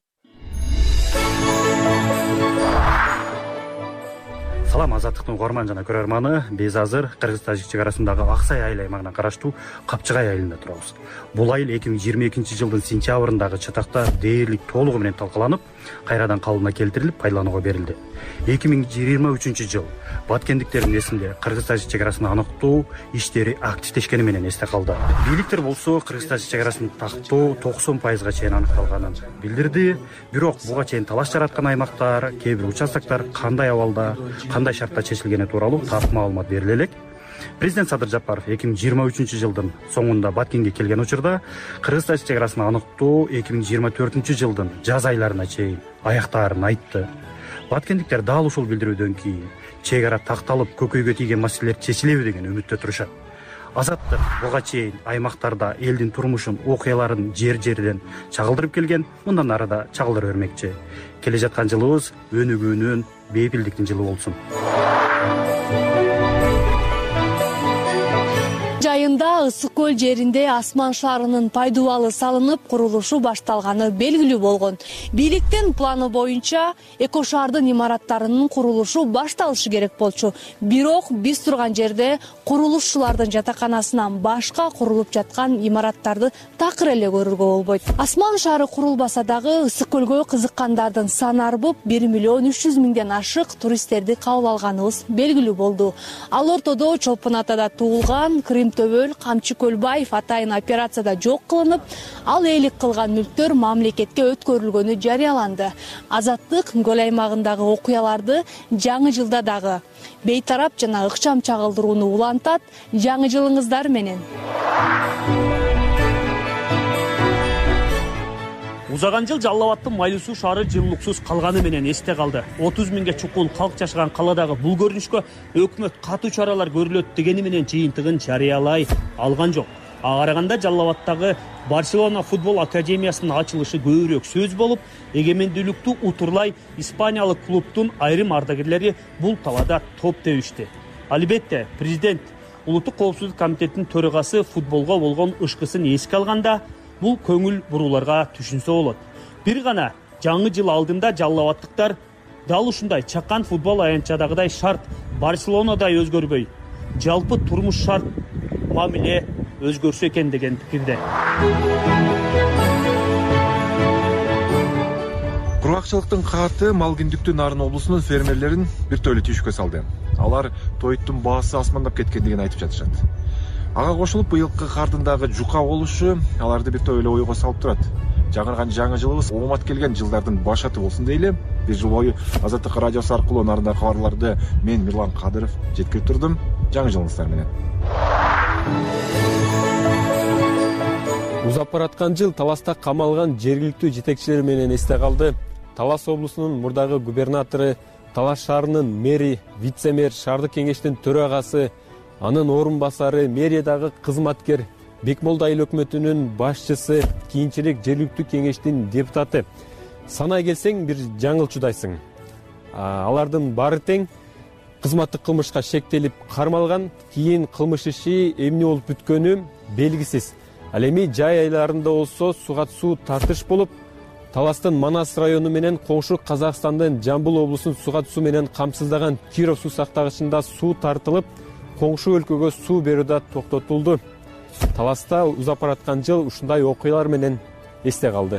[SPEAKER 14] Салам, азаттыктын угарман жана көрөрманы. Биз азыр Кыргыз-Тажик чек арасындагы Аксай айыл аймагына караштуу Капчыгай айылында турабыз. Бул айыл эки миң жыйырма экинчи жылдын сентябрындагы чатакта дээрлик толугу менен талкаланып, кайрадан калыбына келтирилип, пайдаланууга берилди. эки миң жыйырма үчүнчү жыл баткендиктердин эсинде Кыргыз-Тажик чек арасын аныктоо иштери активдешкени менен эсте калды. Бийликтер болсо Кыргыз-Тажик чек арасын тактоо токсон пайызга чейин аныкталганын билдирди. Бирок буга чейин талаш жараткан аймактар, кээ бир участоктор кандай абалда, кандай шартта чечилгени тууралуу так маалымат бериле элек. Президент Садыр Жапаров эки миң жыйырма үчүнчү жылдын соңунда Баткенге келген учурда Кыргыз-Тажик чек арасын аныктоо эки миң жыйырма төртүнчү жылдын жаз айларына чейин аяктаарын айтты. Баткендиктер дал ушул билдирүүдөн кийин чек ара такталып, көкөйгө тийген маселелер чечилеби деген үмүттө турушат. Азаттык буга чейин аймактарда элдин турмушун, окуяларын жер-жерден чагылдырып келген, мындан ары да чагылдыра бермекчи. Келе жаткан жылыбыз өнүгүүнүн, бейпилдиктин жылы болсун.
[SPEAKER 15] Жайында Ысык көл жеринде Асман шаарынын пайдубалы салынып, курулушу башталганы белгилүү болгон. Бийликтин планы боюнча эко шаардын имараттарынын курулушу башталышы керек болчу. Бирок биз турган жерде курулушчулардын жатаканасынан башка курулуп жаткан имараттарды такыр эле көрүүгө болбойт. Асман шаары курулбаса дагы Ысык көлгө кызыккандардын саны арбып, бир миллион үч жүз миңден ашык туристтерди кабыл алганыбыз белгилүү болду. Ал ортодо Чолпон Атада туулган, Крым төбөл, Көл Камчы Көлбаев атайын операцияда жок кылынып, ал ээлик кылган мүлктөр мамлекетке өткөрүлгөнү жарыяланды. Азаттык көл аймагындагы окуяларды жаңы жылда дагы бейтарап жана ыкчам чагылдырууну улантат. Жаңы жылыңыздар менен.
[SPEAKER 16] Узаган жыл Жалал Абадтын Майлуу суу шаары жылуулуксуз калганы менен эсте калды. отуз миңге чукул калк жашаган каладагы бул көрүнүшкө өкмөт катуу чаралар көрүлөт дегени менен жыйынтыгын жарыялай алган жок. Ага караганда Жалал Абадтагы Барселона футбол академиясынын ачылышы көбүрөөк сөз болуп, эгемендүүлүктү утурлай Испаниялык клубтун айрым ардагерлери бул талаада топ тебишти. Албетте, президент Улуттук коопсуздук комитетинин төрагасы футболго болгон ышкысын эске алганда, бул көңүл бурууларга түшүнсө болот. Бир гана жаңы жыл алдында Жалал Абадтыктар дал ушундай чакан футбол аянтчадагыдай шарт Барселонадай өзгөрбөй, жалпы турмуш шарт мамиле өзгөрсө экен деген пикирде.
[SPEAKER 17] Кургакчылыктын кааты Малгиндиктүү Нарын облусунун фермерлерин бир тойлы түйшүккө салды. Алар тоюттун баасы асмандап кеткендигин айтып жатышат. Ага кошулуп быйылкы кардын дагы жука болушу аларды бир тойлы ойго салып турат. Жаңырган жаңы жылыбыз оомат келген жылдардын башаты болсун дейли. Бир жыл бою Азаттык радиосу аркылуу нарында кабарларды мен Мирлан Кадыров жеткирип турдум. Жаңы жылыңыздар менен.
[SPEAKER 18] Узап бараткан жыл Таласта камалган жергиликтүү жетекчилер менен эсте калды. Талас облусунун мурдагы губернатору, Талас шаарынын мэри, вице-мэр, шаардык кеңештин төрагасы, анын орун басары, мэриядагы кызматкер, Бекмолда айыл өкмөтүнүн башчысы, кийинчерээк жергиликтүү кеңештин депутаты. Санай келсең бир жаңылчудайсың. Алардын баары тең кызматтык кылмышка шектелип кармалган, кийин кылмыш иши эмне болуп бүткөнү белгисиз. Ал эми жай айларында болсо суга суу тартыш болуп, Таластын Манас району менен коңшу Казакстандын Жамбыл облусун суга суу менен камсыздаган Киров суу сактагычында суу тартылып, коңшу өлкөгө суу берүү да токтотулду. Таласта узап бараткан жыл ушундай окуялар менен эсте калды.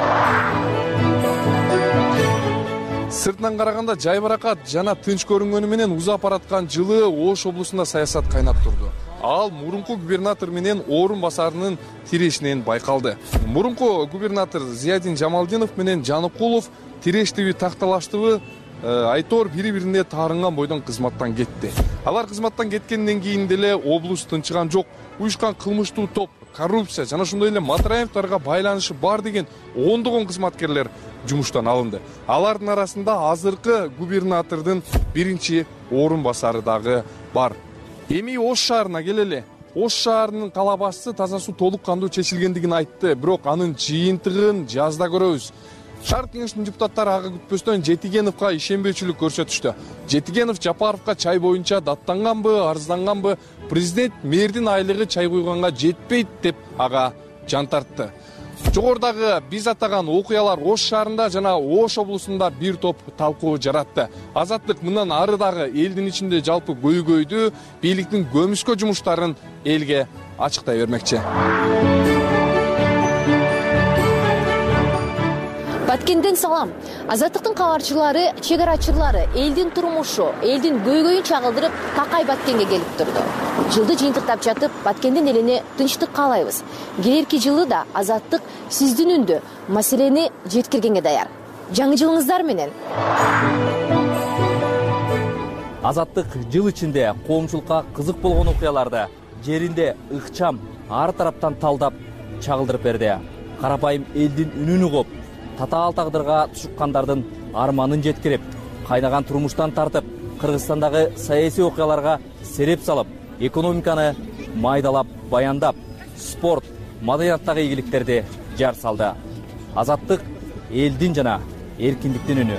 [SPEAKER 19] Сыртынан караганда жайбаракат жана тынч көрүнгөнү менен узап бараткан жылы Ош облусунда саясат кайнап турду. Ал мурунку губернатор менен орун басарынын тирешинен байкалды. Мурунку губернатор Зиядин Жамалдинов менен Жаныкулов тирештиби такталаштыбы айтор бири-бирине таарынган бойдон кызматтан кетти. Алар кызматтан кеткенден кийин деле облус тынчыган жок. Уюшкан кылмыштуу топ, коррупция жана ошондой эле Матраевторго байланышы бар деген ондогон кызматкерлер жумуштан алынды. Алардын арасында азыркы губернатордун биринчи орун басары дагы бар. Эми Ош шаарына келели. Ош шаарынын кала башчысы таза суу толук кандуу чечилгендигин айтты, бирок анын жыйынтыгын жазда көрөбүз. Шаар кеңешинин депутаттары ага күтпөстөн Жетигеновго ишенбөөчүлүк көрсөтүштү. Жетигенов Жапаровго чай боюнча даттанганбы, арызданганбы, президент мэрдин айлыгы чай куйганга жетпейт деп ага жан тартты. Жогорудагы биз атаган окуялар Ош шаарында жана Ош облусунда бир топ талкуу жаратты. Азаттык мындан ары дагы элдин ичинде жалпы көйгөйдү, бийликтин көмүскө жумуштарын элге ачыктай бермекчи.
[SPEAKER 20] Баткенден салам. Азаттыктын кабарчылары, чегарачылары элдин турмушу, элдин көйгөйүн чагылдырып, такай Баткенге келип турду. Жылды жыйынтыктап жатып, Баткендин элине тынчтык каалайбыз. Келерки жылы да Азаттык сиздин үндү маселени жеткиргенге даяр. Жаңы жылыңыздар менен.
[SPEAKER 21] Азаттык жыл ичинде коомчулукка кызык болгон окуяларды жеринде ыкчам ар тараптан талдап чагылдырып берди. Карапайым элдин үнүн угуп, татаал тагдырга тушуккандардын арманын жеткирип, кайнаган турмуштан тартып, Кыргызстандагы саясий окуяларга сереп салып, экономиканы майдалап баяндап, спорт, маданияттагы ийгиликтерди жар салды. Азаттык элдин жана эркиндиктин үнү.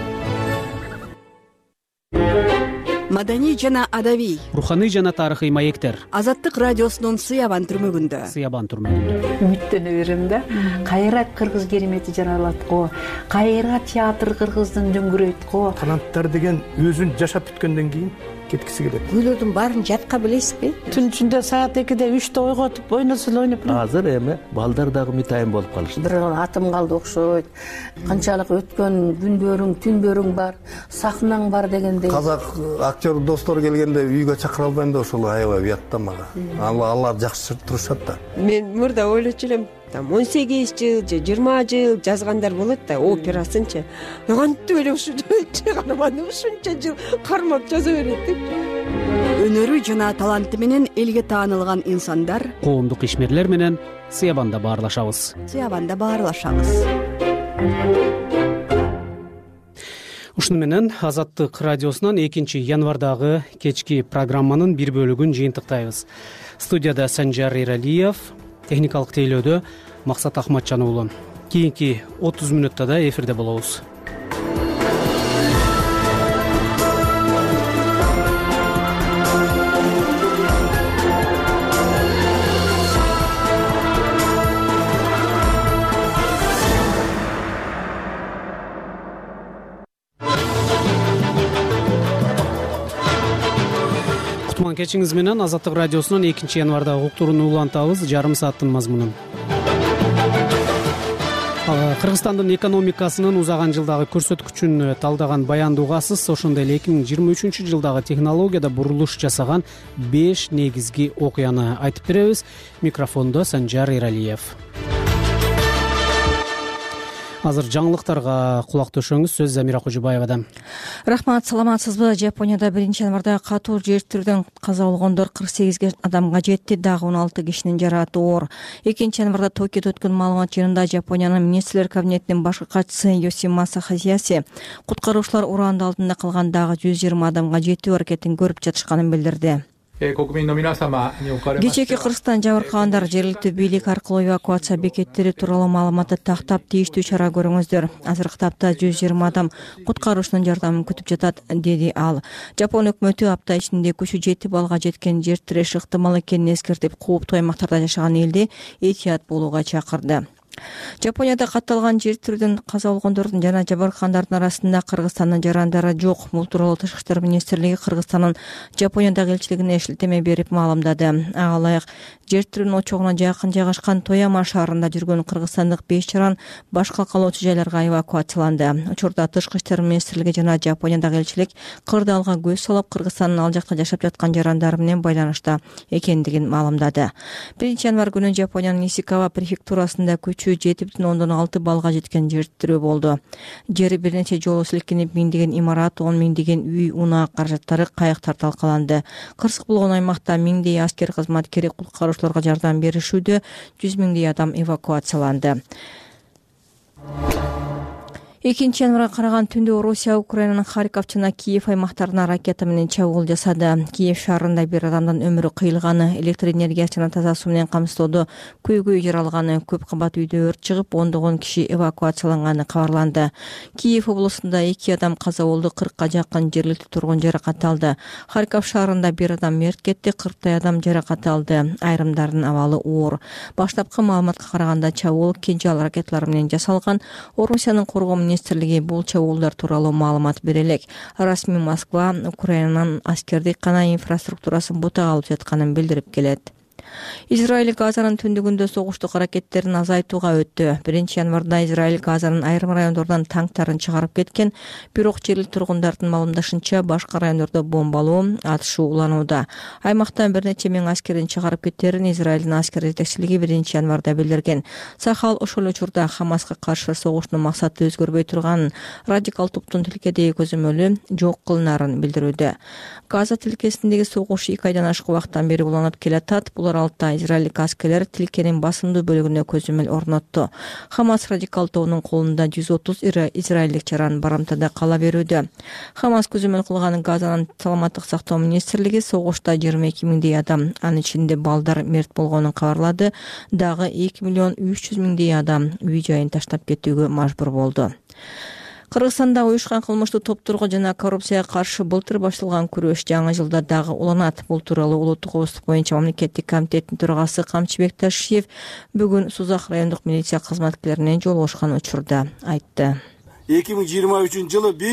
[SPEAKER 9] Маданий жана адабий,
[SPEAKER 2] руханий жана тарыхый маектер.
[SPEAKER 9] Азаттык радиосунун Сыябан түрмөгүндө.
[SPEAKER 2] Сыябан түрмөгүндө.
[SPEAKER 22] Үмүттөнө берем да. Кайра кыргыз керемети жаралат го. Кайра театр кыргыздын дөңгүрөйт го.
[SPEAKER 13] Таланттар деген өзүн жашап бүткөндөн кийин
[SPEAKER 6] кеткиси келет.
[SPEAKER 7] Үйлөрдүн баарын жатка билесизби?
[SPEAKER 6] Түн ичинде саат экиде үчтө ойготуп ойносо эле ойноп турам.
[SPEAKER 23] Азыр эми балдар дагы митайын болуп калышты.
[SPEAKER 7] Бир атым калды окшойт. Канчалык өткөн күндөрүң, түндөрүң бар, сахнаң бар дегендей.
[SPEAKER 6] Казак актер достор келгенде үйгө чакыра албайм да ошол аябай уят да мага. Алар жакшы турушат да.
[SPEAKER 24] Мен мурда ойлочу элем, там он сегиз жыл же жыйырма жыл жазгандар болот да, операсынчы. Кантип эле ушунча канаманы ушунча жыл кармап жаза берет деп.
[SPEAKER 9] Өнөрү жана таланты менен элге таанылган инсандар,
[SPEAKER 2] коомдук ишмерлер менен Сыябанда баарлашабыз.
[SPEAKER 9] Сыябанда баарлашабыз.
[SPEAKER 2] Ушуну менен Азаттык радиосунан экинчи январдагы кечки программанын бир бөлүгүн жыйынтыктайбыз. Студияда Санжар Эралиев, техникалык тейлөөдө Максат Ахматжан уулу. Кийинки отуз мүнөттө да эфирде болобуз. Кечиңиз менен Азаттык радиосунун экинчи январдагы уктурууну улантабыз. Жарым сааттын мазмунун. Кыргызстандын экономикасынын узаган жылдагы көрсөткүчүн талдаган баянды угасыз. Ошондой эле эки миң жыйырма үчүнчү жылдагы технологияда бурулуш жасаган беш негизги окуяны айтып беребиз. Микрофондо Санжар Эралиев. Азыр жаңылыктарга кулак төшөңүз. Сөз Замира Кожубаевадан.
[SPEAKER 25] Рахмат, саламатсызбы? Жапонияда биринчи январда катуу жер тирүүдөн каза болгондор кырк сегизге адамга жетти, дагы он алты кишинин жаракаты оор. экинчи январда Токиодо өткөн маалымат жыйынында Жапониянын министрлер кабинетинин башкы катчысы Йосимаса Хасияси куткаруучулар ураанды алдында калган дагы жүз жыйырма адамга жетүү аракетин көрүп жатышканын билдирди. Кечээки Кыргызстан жабыркагандар жергиликтүү бийлик аркылуу эвакуация бекеттери тууралуу маалыматты тактап тийиштүү чара көрүңүздөр. Азыркы тапта жүз жыйырма адам куткаруучунун жардамын күтүп жатат, деди ал. Жапон өкмөтү апта ичинде күчү жети балга жеткен жер тиреш ыктымал экенин эскертип, кооптуу аймактарда жашаган элди этият болууга чакырды. Жапонияда катталган жер тирүүдөн каза болгондордун жана жабыркагандардын арасында Кыргызстандын жарандары жок. Бул тууралуу Тышкы иштер министрлиги Кыргызстандын Жапониядагы элчилигине шилтеме берип маалымдады. Ага ылайык жер тирүүнүн очогуна жакын жайгашкан Тояма шаарында жүргөн кыргызстандык беш жаран башка калоочу жайларга эвакуацияланды. Учурда Тышкы иштер министрлиги жана Жапониядагы элчилик кырдаалга көз салып, Кыргызстандын ал жакта жашап жаткан жарандары менен байланышта экендигин маалымдады. биринчи январ күнү Жапониянын Исикава префектурасында күчү жети бүтүн ондон алты балга жеткен жер тирөө болду. Жери бир нече жолу силкинип, миңдеген имарат, он миңдеген үй, унаа каражаттары, кайыктар талкаланды. Кырсык болгон аймакта миңдей аскер кызматкери куткаруучуларга жардам беришүүдө, жүз миңдей адам эвакуацияланды. экинчи январга караган түндө Орусия Украинанын Харьков жана Киев аймактарына ракета менен чабуул жасады. Киев шаарында бир адамдын өмүрү кыйылганы, электр энергиясы жана таза суу менен камсыздоодо көйгөй жаралганы, көп кабат үйдө өрт чыгып, ондогон киши эвакуацияланганы кабарланды. Киев облусунда эки адам каза болду, кыркка жакын жергиликтүү тургун жаракат алды. Харьков шаарында бир адам мерт кетти, кырктай адам жаракат алды. Айрымдарынын абалы оор. Баштапкы маалыматка караганда чабуул кинжал ракеталары менен жасалган. Орусиянын коргоо министрлиги бул чабуулдар тууралуу маалымат бере элек. Расмий Москва Украинанын аскердик гана инфраструктурасын бутага алып жатканын билдирип келет. Израиль Газанын түндүгүндө согуштук аракеттерин азайтууга өттү. биринчи январда Израиль Газанын айрым райондордон танктарын чыгарып кеткен, бирок жергиликтүү тургундардын маалымдашынча башка райондордо бомбалоо, атышуу уланууда. Аймактан бир нече миң аскерин чыгарып кеттерин Израилдин аскер жетекчилиги биринчи январда билдирген. Сахал ошол учурда Хамаска каршы согуштун максаты өзгөрбөй турганын, радикал топтун тилкедеги көзөмөлү жок кылынарын билдирүүдө. Газа тилкесиндеги согуш эки айдан ашык убакыттан бери уланып келатат. Булар алты израилдик аскерлер тилкенин басымдуу бөлүгүнө көзөмөл орнотту. Хамас радикал тобунун колунда жүз отуз израилдик жаран барымтада кала берүүдө. Хамас көзөмөл кылган Газанын саламаттык сактоо министрлиги согушта жыйырма эки миңдей адам, анын ичинде балдар мерт болгонун кабарлады. Дагы эки миллион үч жүз миңдей адам үй жайын таштап кетүүгө мажбур болду. Кыргызстанда уюшкан кылмыштуу топторго жана коррупцияга каршы былтыр башталган күрөш жаңы жылда дагы уланат. Бул тууралуу улуттук коопсуздук боюнча мамлекеттик комитеттин төрагасы Камчыбек Ташиев бүгүн Сузак райондук милиция кызматкерлеринен жолугушкан учурда айтты.
[SPEAKER 26] эки миң жыйырма үчүнчү жылы биз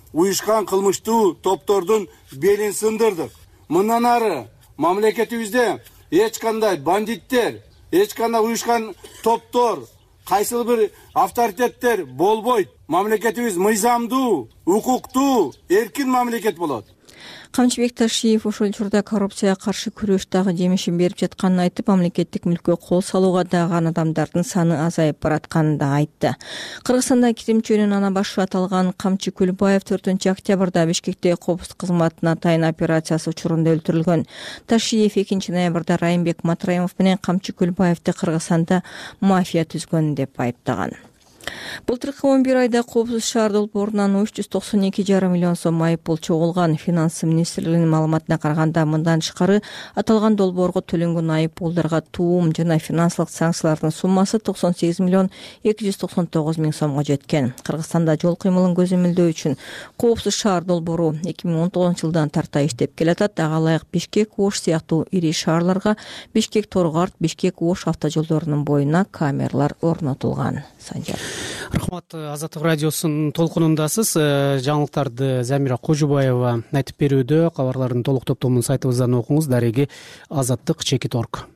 [SPEAKER 1] уюшкан кылмыштуу топтордун белин сындырдык. Мындан ары мамлекетибизде эч кандай бандиттер, эч кандай уюшкан топтор, кайсыл бир авторитеттер болбойт. Мамлекетибиз мыйзамдуу, укуктуу, эркин мамлекет болот.
[SPEAKER 25] Камчыбек Ташиев ошол учурда коррупцияга каршы күрөш дагы жемишин берип жатканын айтып, мамлекеттик мүлккө кол салууга даган адамдардын саны азайып баратканын да айтты. Кыргызстанда киримчөнүн ана башы аталган Камчы Күлбаев төртүнчү октябрда Бишкекте коопсуздук кызматына тайын операциясы учурунда өлтүрүлгөн. Ташиев экинчи ноябрда Райымбек Матраимов менен Камчы Күлбаевди Кыргызстанда мафия түзгөн деп айыптаган. Былтыркы он бир айда Коопсуз шаар долбоорунан үч жүз токсон эки жарым миллион сом айыппул чогулган. Финансы министрлигинин маалыматына караганда, мындан тышкары аталган долбоорго төлөнгөн айыппулдарга туум жана финансылык санкциялардын суммасы токсон сегиз миллион эки жүз токсон тогуз миң сомго жеткен. Кыргызстанда жол кыймылын көзөмөлдөө үчүн Коопсуз шаар долбоору эки миң он тогузунчу жылдан тарта иштеп келатат. Ага ылайык Бишкек, Ош сыяктуу ири шаарларга Бишкек Торгарт, Бишкек Ош автожолдорунун боюна камералар орнотулган. Санжар.
[SPEAKER 2] Рахмат, Азаттык радиосунун толкунундасыз. Жаңылыктарды Замира Кожубаева айтып берүүдө. Кабарлардын толук топтомун сайтыбыздан окуңуз. Дареги азаттык чекит точка орг.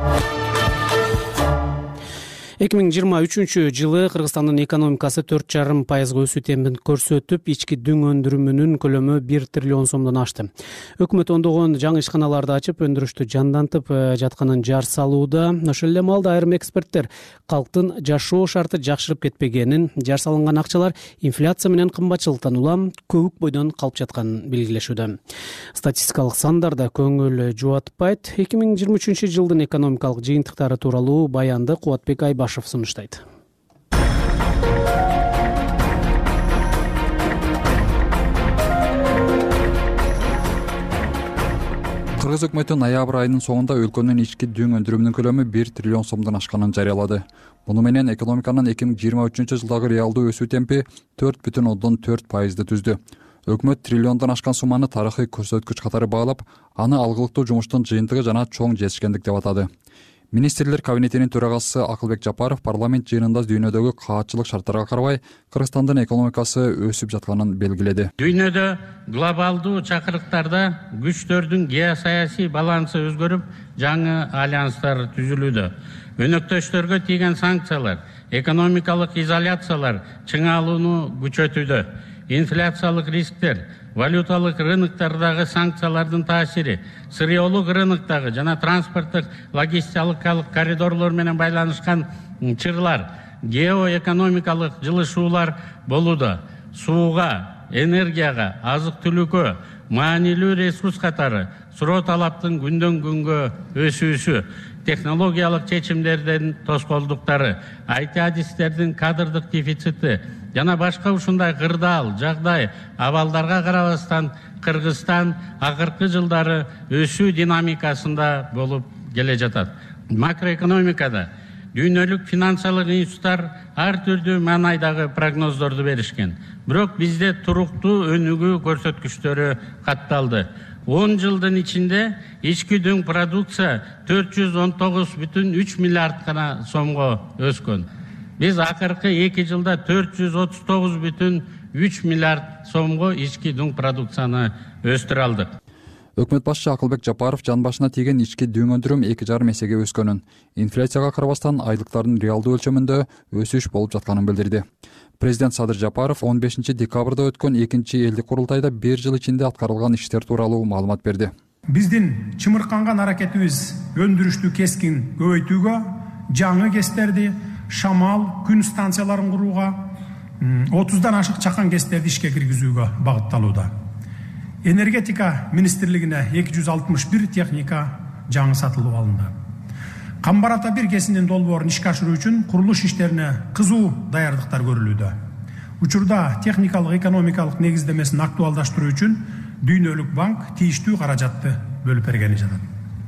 [SPEAKER 2] эки миң жыйырма үчүнчү жылы Кыргызстандын экономикасы төрт жарым пайызга өсүү темпин көрсөтүп, ички дүң өндүрүмүнүн көлөмү бир триллион сомдон ашты. Өкмөт ондогон жаңы ишканаларды ачып, өндүрүштү жандантып жатканын жар салууда. Ошол эле маалда айрым эксперттер калктын жашоо шарты жакшырып кетпегенин, жар салынган акчалар инфляция менен кымбатчылыктан улам көбүк бойдон калып жатканын белгилешүүдө. Статистикалык сандар да көңүл жубатпайт. эки миң жыйырма үчүнчү жылдын экономикалык жыйынтыктары тууралуу баянды Кубатбек Айбашев сунуштайт.
[SPEAKER 3] Кыргыз өкмөтү ноябрь айынын соңунда өлкөнүн ички дүң өндүрүмүнүн көлөмү бир триллион сомдон ашканын жарыялады. Муну менен экономиканын эки миң жыйырма үчүнчү жылдагы реалдуу өсүү темпи төрт бүтүн ондон төрт пайызды түздү. Өкмөт триллиондон ашкан сумманы тарыхый көрсөткүч катары баалап, аны алгылыктуу жумуштун жыйынтыгы жана чоң жетишкендик деп атады. Министрлер кабинетинин төрагасы Акылбек Жапаров парламент жыйынында дүйнөдөгү каатчылык шарттарга карабай Кыргызстандын экономикасы өсүп жатканын белгиледи.
[SPEAKER 4] Дүйнөдө глобалдуу чакырыктарда күчтөрдүн геосаясий балансы өзгөрүп, жаңы альянстар түзүлүүдө. Өнөктөштөргө тийген санкциялар, экономикалык изоляциялар чыңалууну күчөтүүдө. Инфляциялык рисктер, валюталык рыноктардагы санкциялардын таасири, сырьеолук рыноктогу жана транспорттук логистикалык коридорлор менен байланышкан чырлар, геоэкономикалык жылышуулар болууда. Сууга, энергияга, азык-түлүккө, маанилүү ресурс катары суроо талаптын күндөн күнгө өсүүсү, технологиялык чечимдердин тоскоолдуктары, ай ти адистердин кадрдык дефицити жана башка ушундай кырдаал жагдай абалдарга карабастан Кыргызстан акыркы жылдары өсүү динамикасында болуп келе жатат. Макроэкономикада дүйнөлүк финансылык институттар ар түрдүү маанайдагы прогноздорду беришкен. Бирок бизде туруктуу өнүгүү көрсөткүчтөрү катталды. он жылдын ичинде ички дүң продукция төрт жүз он тогуз бүтүн үч миллиард гана сомго өскөн. Биз акыркы эки жылда төрт жүз отуз тогуз бүтүн үч миллиард сомго ички дүң продукцияны өстүрө алдык.
[SPEAKER 3] Өкмөт башчы Акылбек Жапаров жан башына тийген ички дүң өндүрүм эки жарым эсеге өскөнүн, инфляцияга карабастан айлыктардын реалдуу өлчөмүндө өсүш болуп жатканын билдирди. Президент Садыр Жапаров он бешинчи декабрда өткөн экинчи элдик курултайда бир жыл ичинде аткарылган иштер тууралуу маалымат берди.
[SPEAKER 13] Биздин чымырканган аракетибиз өндүрүштү кескин көбөйтүүгө, жаңы кестерди, шамал, күн станцияларын курууга, отуздан ашык чакан кестерди ишке киргизүүгө багытталууда. Энергетика министрлигине эки жүз алтымыш бир техника жаңы сатылып алынды. Камбар ата бир кесинин долбоорун ишке ашыруу үчүн курулуш иштерине кызуу даярдыктар көрүлүүдө. Учурда техникалык экономикалык негиздемесин актуалдаштыруу үчүн Дүйнөлүк банк тийиштүү каражатты бөлүп бергени жатат.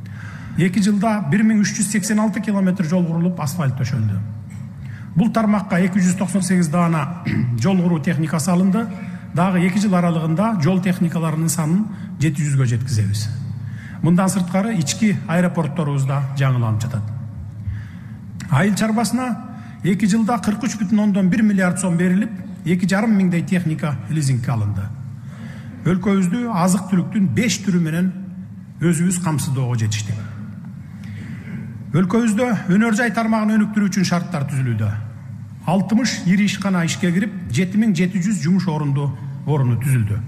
[SPEAKER 13] эки жылда бир миң үч жүз сексен алты километр жол курулуп, асфальт төшөлдү. Бул тармакка эки жүз токсон сегиз даана жол куруу техникасы алынды. Дагы эки жыл аралыгында жол техникаларынын санын жети жүзгө жеткизебиз. Мындан сырткары ички аэропортторубузда жаңыланып жатат. Айыл чарбасына эки жылда кырк үч бүтүн ондон бир миллиард сом берилип, эки жарым миңдей техника лизингке алынды. Өлкөбүздү азык түлүктүн беш түрү менен өзүбүз камсыздоого жетиштик. Өлкөбүздө өнөр жай тармагын өнүктүрүү үчүн шарттар түзүлүүдө. алтымыш ири ишкана ишке кирип, жети миң жети жүз жумуш орунду орunu түзүлдү.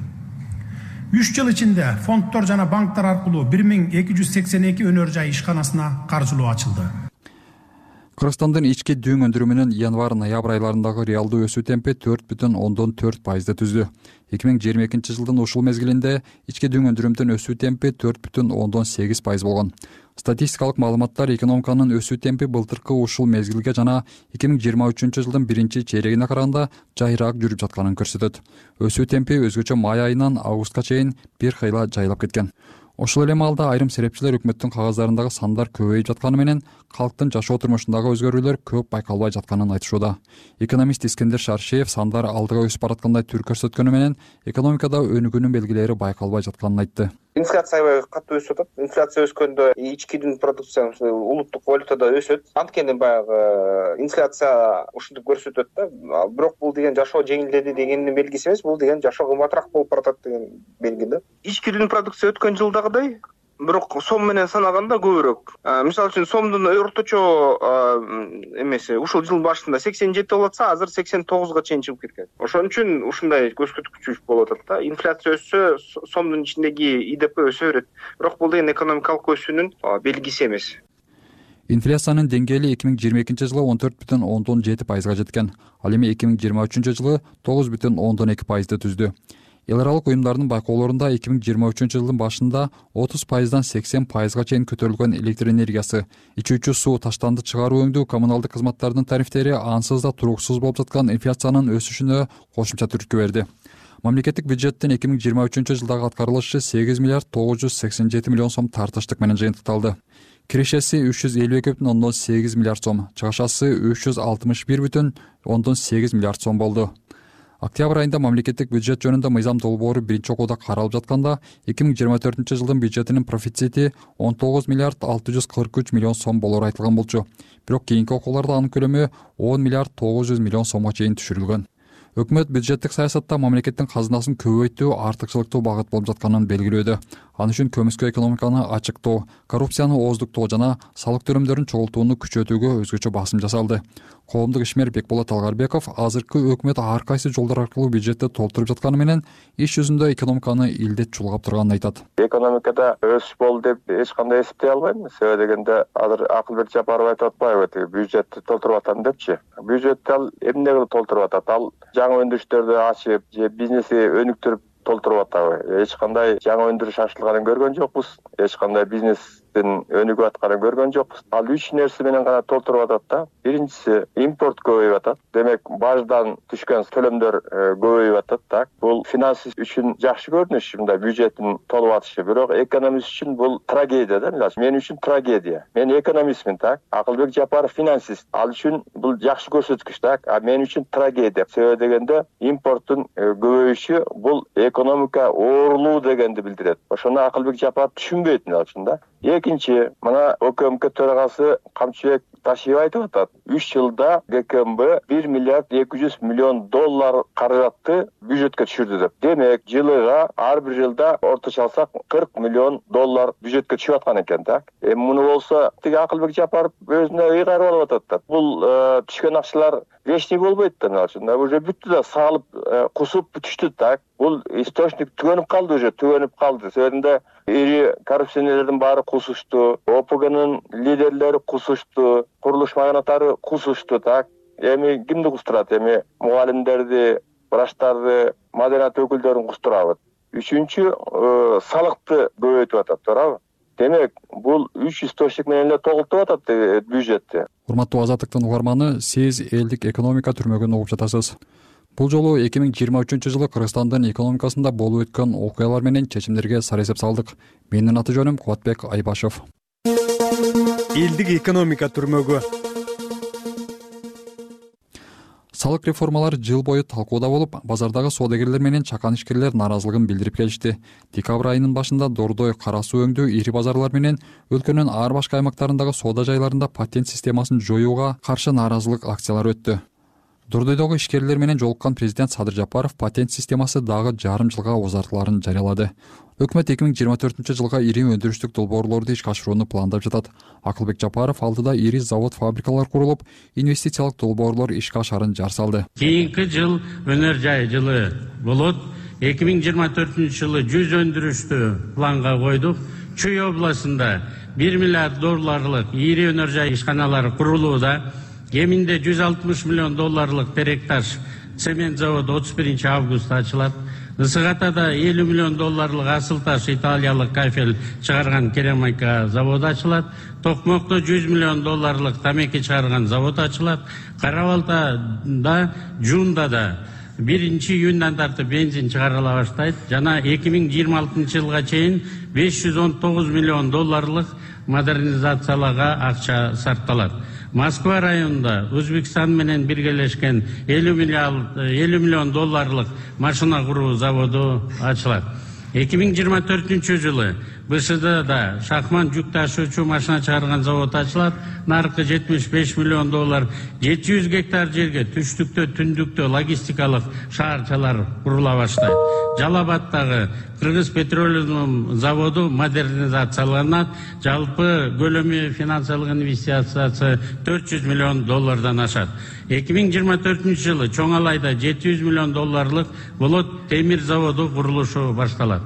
[SPEAKER 13] үч жыл ичинде фонддор жана банктар аркылуу бир миң эки жүз сексен эки өнөр жай ишканасына каржылоо ачылды.
[SPEAKER 3] Кыргызстандын ички дүң өндүрүмүнүн январь-ноябрь айларындагы реалдуу өсүү темпи төрт бүтүн ондон төрт пайызды түздү. эки миң жыйырма экинчи жылдын ушул мезгилинде ички дүң өндүрүмдүн өсүү темпи төрт бүтүн ондон сегиз пайыз болгон. Статистикалык маалыматтар экономиканын өсүү темпи былтыркы ушул мезгилге жана эки миң жыйырма үчүнчү жылдын биринчи чейрегине караганда жайыраак жүрүп жатканын көрсөтөт. Өсүү темпи өзгөчө май айынан августка чейин бир кыйла жайлап кеткен. Ошол эле маалда айрым серепчилер өкмөттүн кагаздарындагы сандар көбөйүп жатканы менен калктын жашоо турмушундагы өзгөрүүлөр көп байкалбай жатканын айтышууда. Экономист Искендер Шаршеев сандар алдыга өсүп бараткандай түр көрсөткөнү менен экономикада өнүгүүнүн белгилери байкалбай жатканын айтты.
[SPEAKER 5] Инфляция аябай катуу өсүп атат. Инфляция өскөндө ички дүң продукциясы улуттук валютада өсөт. Анткени баягы инфляция ушинтип көрсөтөт да. Бирок бул деген жашоо жеңилдеди дегендин белгиси эмес, бул деген жашоо кымбатыраак болуп баратат деген белги да. Ички дүң продукция өткөн жылдагыдай, бирок сом менен санаганда көбүрөөк. Мисалы үчүн сомдун орточо эмеси ушул жылдын башында сексен жети болуп атса, азыр сексен тогузга чейин чыгып кеткен. Ошон үчүн ушундай көрсөткүч болуп атат да. Инфляция өссө, сомдун ичиндеги И Д П өсө берет. Бирок бул деген экономикалык өсүүнүн белгиси эмес.
[SPEAKER 3] Инфляциянын деңгээли эки миң жыйырма экинчи жылы он төрт бүтүн ондон жети пайызга жеткен. Ал эми эки миң жыйырма үчүнчү жылы тогуз бүтүн ондон эки пайызды түздү. Эл аралык уюмдардын байкоолорунда эки миң жыйырма үчүнчү жылдын башында отуз пайыздан сексен пайызга чейин көтөрүлгөн электр энергиясы, ичүүчү суу, таштанды чыгаруу өңдүү коммуналдык кызматтардын тарифтери ансыз да туруксуз болуп жаткан инфляциянын өсүшүнө кошумча түрткү берди. Мамлекеттик бюджеттин эки миң жыйырма үчүнчү жылдагы аткарылышы сегиз миллиард тогуз жүз сексен жети миллион сом тартыштык менен жыйынтыкталды. Кирешеси үч жүз элүү эки бүтүн ондон сегиз миллиард сом, чыгышасы үч жүз алтымыш бир бүтүн ондон сегиз миллиард сом болду. Октябрь айында мамлекеттик бюджет жөнүндө мыйзам долбоору биринчи окууда каралып жатканда эки миң жыйырма төртүнчү жылдын бюджетинин профицити он тогуз миллиард алты жүз кырк үч миллион сом болору айтылган болчу. Бирок кийинки окууларда анын көлөмү он миллиард тогуз жүз миллион сомго чейин түшүрүлгөн. Өкмөт бюджеттик саясатта мамлекеттин казынасын көбөйтүү, артыкчылыктуу багыт болуп жатканын белгилөөдө. Ал үчүн көмүскө экономиканы ачыктоо, коррупцияны ооздуктоо жана салык төлөмдөрүн чогултууну күчөтүүгө өзгөчө басым жасалды. Коомдук ишмер Бекболот Алгарбеков азыркы өкмөт ар кайсы жолдор аркылуу бюджетти толтуруп жатканы менен иш жүзүндө экономиканы илдет чулгап турганын айтат.
[SPEAKER 8] Экономикада өсүш болду деп эч кандай эсептей албайм. Себеби дегенде азыр Акылбек Жапаров айтып атпайбы, бюджетти толтуруп атам депчи. Бюджетти ал эмне кылып толтуруп атат? Ал жаңы өндүрүштөрдү ачып, же бизнеси өнүктүрүп толтуруп атабы? Эч кандай жаңы өндүрүш ачылганын көргөн жокпуз. Эч кандай бизнестин өнүгүп атканын көргөн жокпуз. Ал үч нерсе менен гана толтуруп атат да. Биринчиси импорт көбөйүп атат. Демек, баждан түшкөн төлөмдөр көбөйүп атат, так. Бул финансист үчүн жакшы көрүнүш, мындай бюджеттин толуп атышы. Бирок экономист үчүн бул трагедия да. Мен үчүн трагедия. Мен экономистмин, так. Акылбек Жапаров финансист. Ал үчүн бул жакшы көрсөткүч, так. А мен үчүн трагедия. Себеби дегенде импорттун көбөйүшү бул экономика оорулуу дегенди билдирет. Ошону Акылбек Жапаров түшүнбөйт мына ушунда. Экинчи, мына ОКМК төрагасы Камчыбек Ташиев айтып атат. үч жылда Г К М Б бир миллиард эки жүз миллион доллар каражатты бюджетке түшүрдү деп. Демек, жылыга ар бир жылда орточо алсак кырк миллион доллар бюджетке түшүп аткан экен, так. Эми муну болсо тиги Акылбек Жапаров өзүнө ыйгарып алып атат да. Бул түшкөн акчалар вечный болбойт да, мына ушунда уже бүттү да, салып, кусуп түштү, так. Бул источник түгөнүп калды, уже түгөнүп калды. Себебинде ири коррупционерлердин баары кусушту, О П Гнын лидерлери кусушту, курулуш магнаттары кусушту, так. Эми кимди кустурат? Эми мугалимдерди, врачтарды, маданият өкүлдөрүн кустурабы? Үчүнчү, салыкты көбөйтүп атат, туурабы? Демек, бул үч источник менен эле толтуруп атат бюджетти.
[SPEAKER 3] Урматтуу Азаттыктын угарманы, сиз элдик экономика түрмөгүн угуп жатасыз. Бул жолу эки миң жыйырма үчүнчү жылы Кыргызстандын экономикасында болуп өткөн окуялар менен чечимдерге сар эсеп салдык. Менин аты жөнүм Кубатбек Айбашев.
[SPEAKER 10] Элдик экономика түрмөгү.
[SPEAKER 3] Салык реформалар жыл бою талкууда болуп, базардагы соодагерлер менен чакан ишкерлер нааразылыгын билдирип келишти. Декабрь айынын башында Дордой, Кара Суу өңдүү ири базарлар менен өлкөнүн ар башка аймактарындагы соода жайларында патент системасын жоюуга каршы нааразылык акциялары өттү. Дордойдогу ишкерлер менен жолуккан президент Садыр Жапаров патент системасы дагы жарым жылга узартыларын жарыялады. Өкмөт эки миң жыйырма төртүнчү жылга ири өндүрүштүк долбоорлорду ишке ашырууну пландап жатат. Акылбек Жапаров алдыда ири завод фабрикалар курулуп, инвестициялык долбоорлор ишке ашарын жар салды.
[SPEAKER 4] Кийинки жыл өнөр жай жылы болот. эки миң жыйырма төртүнчү жылы жүз өндүрүштү планга койдук. Чүй областында бир миллиард долларлык ири өнөр жай ишканалары курулууда. Кеминде жүз алтымыш миллион долларлык Теректаш цемент заводу отуз биринчи августта ачылат. Ысыгатада элүү миллион долларлык асыл таш италиялык кафель чыгарган керамика заводу ачылат. Токмокто жүз миллион долларлык тамеки чыгарган завод ачылат. Кара-Балтада, Жундада биринчи июндан тартып бензин чыгарыла баштайт. Жана эки миң жыйырма алтынчы жылга чейин беш жүз он тогуз миллион долларлык модернизацияларга акча сарпталат. Москва районунда Өзбекстан менен биргелешкен элүү миллион долларлык машина куруу заводу ачылат. эки миң жыйырма төртүнчү жылы БШДда Шахман жүк ташуучу машина чыгарган завод ачылат. Наркы жетимиш беш миллион доллар, жети жүз гектар жерге түштүктө, түндүктө логистикалык шаарчалар курула баштайт. Жалабаттагы Кыргыз петролиум заводу модернизацияланат. Жалпы көлөмү финансылык инвестициясы төрт жүз миллион доллардан ашат. эки миң жыйырма төртүнчү жылы Чоң Алайда жети жүз миллион долларлык болот темир заводу курулушу башталат.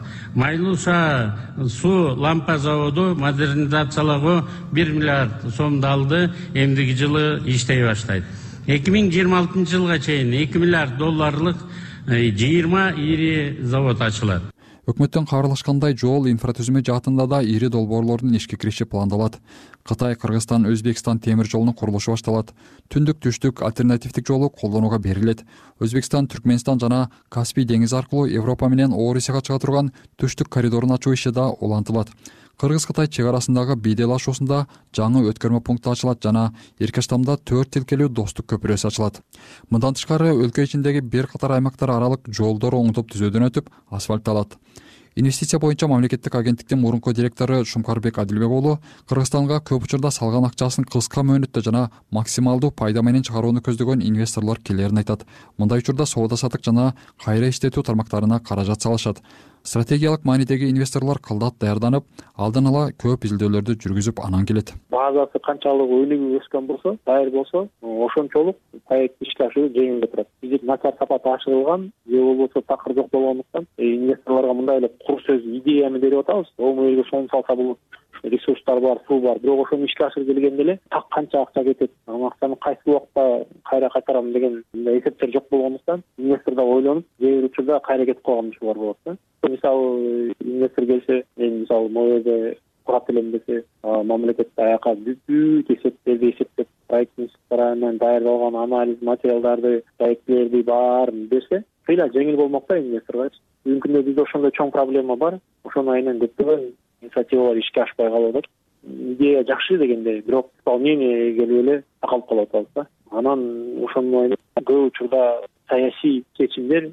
[SPEAKER 4] Майлуша суу лампа заводу модернизациялоого бир миллиард сомду алды, эмдиги жылы иштей баштайт. эки миң жыйырма алтынчы жылга чейин эки миллиард долларлык жыйырма ири завод ачылат.
[SPEAKER 3] Өкмөттөн кабарлашкандай жол инфратүзүмө жаатында да ири долбоорлордун ишке кириши пландалат. Кытай, Кыргызстан, Өзбекстан темир жолунун курулушу башталат. Түндүк түштүк альтернативдик жолу колдонууга берилет. Өзбекстан, Түркмөнстан жана Каспий деңизи аркылуу Европа менен Орусияга чыга турган түштүк коридорун ачуу иши да улантылат. Кыргыз-Кытай чек арасындагы бийделашуусунда жаңы өткөрмө пункту ачылат жана Эркештамда төрт тилкелүү достук көпүрөсү ачылат. Мындан тышкары өлкө ичиндеги бир катар аймактар аралык жолдор оңдоп түзөөдөн өтүп, асфальтталат. Инвестиция боюнча мамлекеттик агенттиктин мурунку директору Шумкарбек Адилбек уулу Кыргызстанга көп учурда салган акчасын кыска мөөнөттө жана максималдуу пайда менен чыгарууну көздөгөн инвесторлор келерин айтат. Мындай учурда соода сатык жана кайра иштетүү тармактарына каражат салышат. Стратегиялык маанидеги инвесторлор кылдат даярданып, алдын ала көп изилдөөлөрдү жүргүзүп анан келет.
[SPEAKER 11] Баазасы канчалык өнүгүп өскөн болсо, даяр болсо, ошончолук проект ишке ашыруу жеңилдеп турат. Бизде начар сапаты ашырылган, же болбосо такыр жок болгондуктан инвесторлорго мындай эле кур сөз идеяны берип атабыз. Оң элге сону салса болот. Ресурстар бар, суу бар. Бирок ошону ишке ашырып келгенде эле так канча акча кетет, аны акчаны кайсы убакта кайра кайтарам деген эсептер жок болгондуктан инвестор да ойлонуп, кээ бир учурда кайра кетип калган иши бар болот да. Мисалы инвестор келсе, мен мисалы могуде курат элем десе, мамлекет аяка бүт эсептерди эсептеп, проектин тарабынан даярдалган анализ материалдарды, проекттерди баарын берсе, кыйла жеңил болмок да инвесторго. Бүгүнкү күндө бизде ошондой чоң проблема бар. Ошону айынан көптөгөн инициативалар ишке ашпай калып атат. Идея жакшы дегенде, бирок исполнение келип эле такалып калып атабыз да. Анан ошону көп учурда саясий чечимдер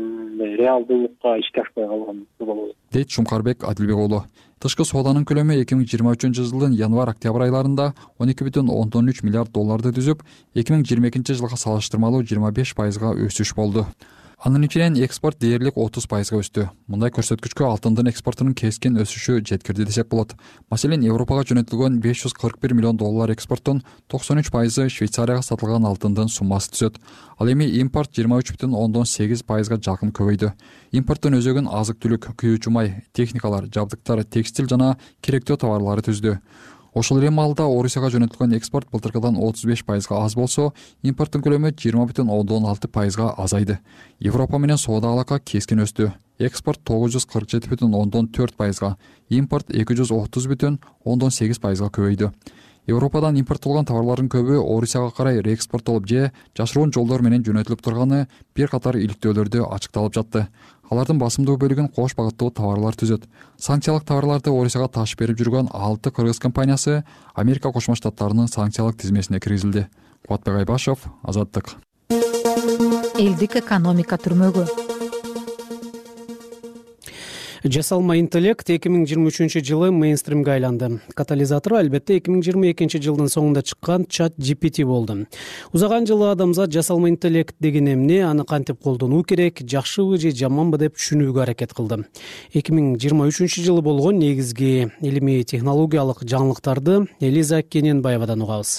[SPEAKER 11] реалдуулукка ишке ашпай калган болот,
[SPEAKER 3] дейт Шумкарбек Адилбек уулу. Тышкы сооданын көлөмү эки миң жыйырма үчүнчү жылдын январь-октябрь айларында он эки бүтүн ондон үч миллиард долларды түзүп, эки миң жыйырма экинчи жылга салыштырмалуу жыйырма беш пайызга өсүш болду. Анын ичинен экспорт дээрлик отуз пайызга өстү. Мындай көрсөткүчкө алтындын экспортунун кескин өсүшү жеткирди десек болот. Маселен, Европага жөнөтүлгөн беш жүз кырк бир миллион доллар экспорттун токсон үч пайызы Швейцарияга сатылган алтындын суммасы түзөт. Ал эми импорт жыйырма үч бүтүн ондон сегиз пайызга жакын көбөйдү. Импорттун өзөгүн азык-түлүк, күйүүчү май, техникалар, жабдыктар, текстиль жана керектүү товарлары түздү. Ошол эле маалда Орусияга жөнөтүлгөн экспорт былтыркыдан отуз беш пайызга аз болсо, импорттун көлөмү жыйырма бүтүн ондон алты пайызга азайды. Европа менен соода алака кескин өстү. Экспорт тогуз жүз кырк жети бүтүн ондон төрт пайызга, импорт эки жүз отуз бүтүн ондон сегиз пайызга көбөйдү. Европадан импорттолгон товарлардын көбү Орусияга карай реэкспорттолуп же жашыруун жолдор менен жөнөтүлүп турганы бир катар иликтөөлөрдө ачыкталып жатты. Алардын басымдуу бөлүгүн кош багыттуу товарлар түзөт. Санкциялык товарларды Орусияга ташып берип жүргөн алты кыргыз компаниясы Америка Кошмо Штаттарынын санкциялык тизмесине киргизилди. Кубатбек Айбашев, Азаттык.
[SPEAKER 12] Элдик экономика түрмөгү.
[SPEAKER 2] Жасалма интеллект эки миң жыйырма үчүнчү жылы мейнстримге айланды. Катализатору албетте эки миң жыйырма экинчи жылдын соңунда чыккан чат джи пи ти болду. Узаган жылы адамзат жасалма интеллект деген эмне, аны кантип колдонуу керек, жакшыбы же жаманбы деп түшүнүүгө аракет кылды. эки миң жыйырма үчүнчү жылы болгон негизги илимий технологиялык жаңылыктарды Элиза Кененбаевадан угабыз.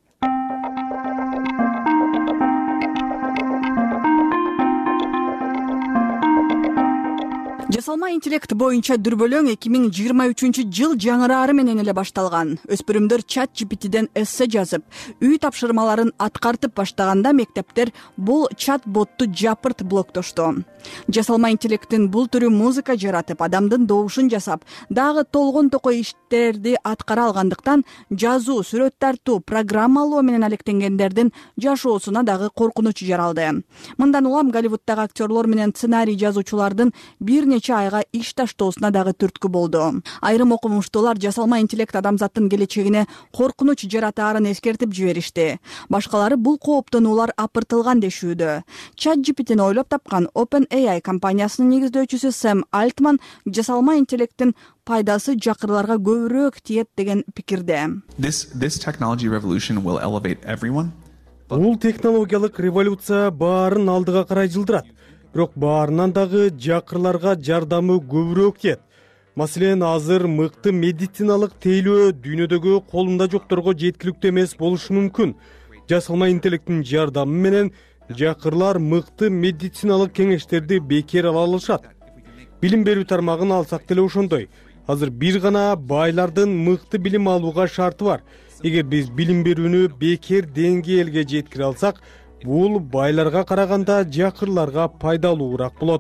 [SPEAKER 9] Жасалма интеллект боюнча дүрбөлөң эки миң жыйырма үчүнчү жыл жаңырары менен эле башталган. Өспүрүмдөр чат джи пи тиден эссе жазып, үй тапшырмаларын аткартып баштаганда мектептер бул чат ботту жапырт блоктошту. Жасалма интеллекттин бул түрү музыка жаратып, адамдын добушун жасап, дагы толгон токой иштерди аткара алгандыктан жазуу, сүрөт тартуу, программалоо менен алектенгендердин жашоосуна дагы коркунуч жаралды. Мындан улам Голливуддагы актерлор менен сценарий жазуучулардын бир нече айга иш таштоосуна дагы түрткү болду. Айрым окумуштуулар жасалма интеллект адамзаттын келечегине коркунуч жаратаарын эскертип жиберишти. Башкалары бул кооптон улар апыртылган дешүүдө. чат джи пи тини ойлоп тапкан OpenAI компаниясынын негиздөөчүсү Сэм Альтман жасалма интеллекттин пайдасы жакырларга көбүрөөк тиет деген пикирде.
[SPEAKER 12] This this technology revolution will elevate everyone.
[SPEAKER 10] Бул технологиялык революция баарын алдыга карай жылдырат. Бирок баарынан дагы жакырларга жардамы көбүрөөк тиет. Маселен, азыр мыкты медициналык тейлөө дүйнөдөгү колунда жокторго жеткиликтүү эмес болушу мүмкүн. Жасалма интеллекттин жардамы менен жакырлар мыкты медициналык кеңештерди бекер ала алышат. Билим берүү тармагын алсак деле ошондой. Азыр бир гана байлардын мыкты билим алууга шарты бар. Эгер биз билим берүүнү бекер деңгээлге жеткире алсак, бул байларга караганда жакырларга пайдалуураак болот.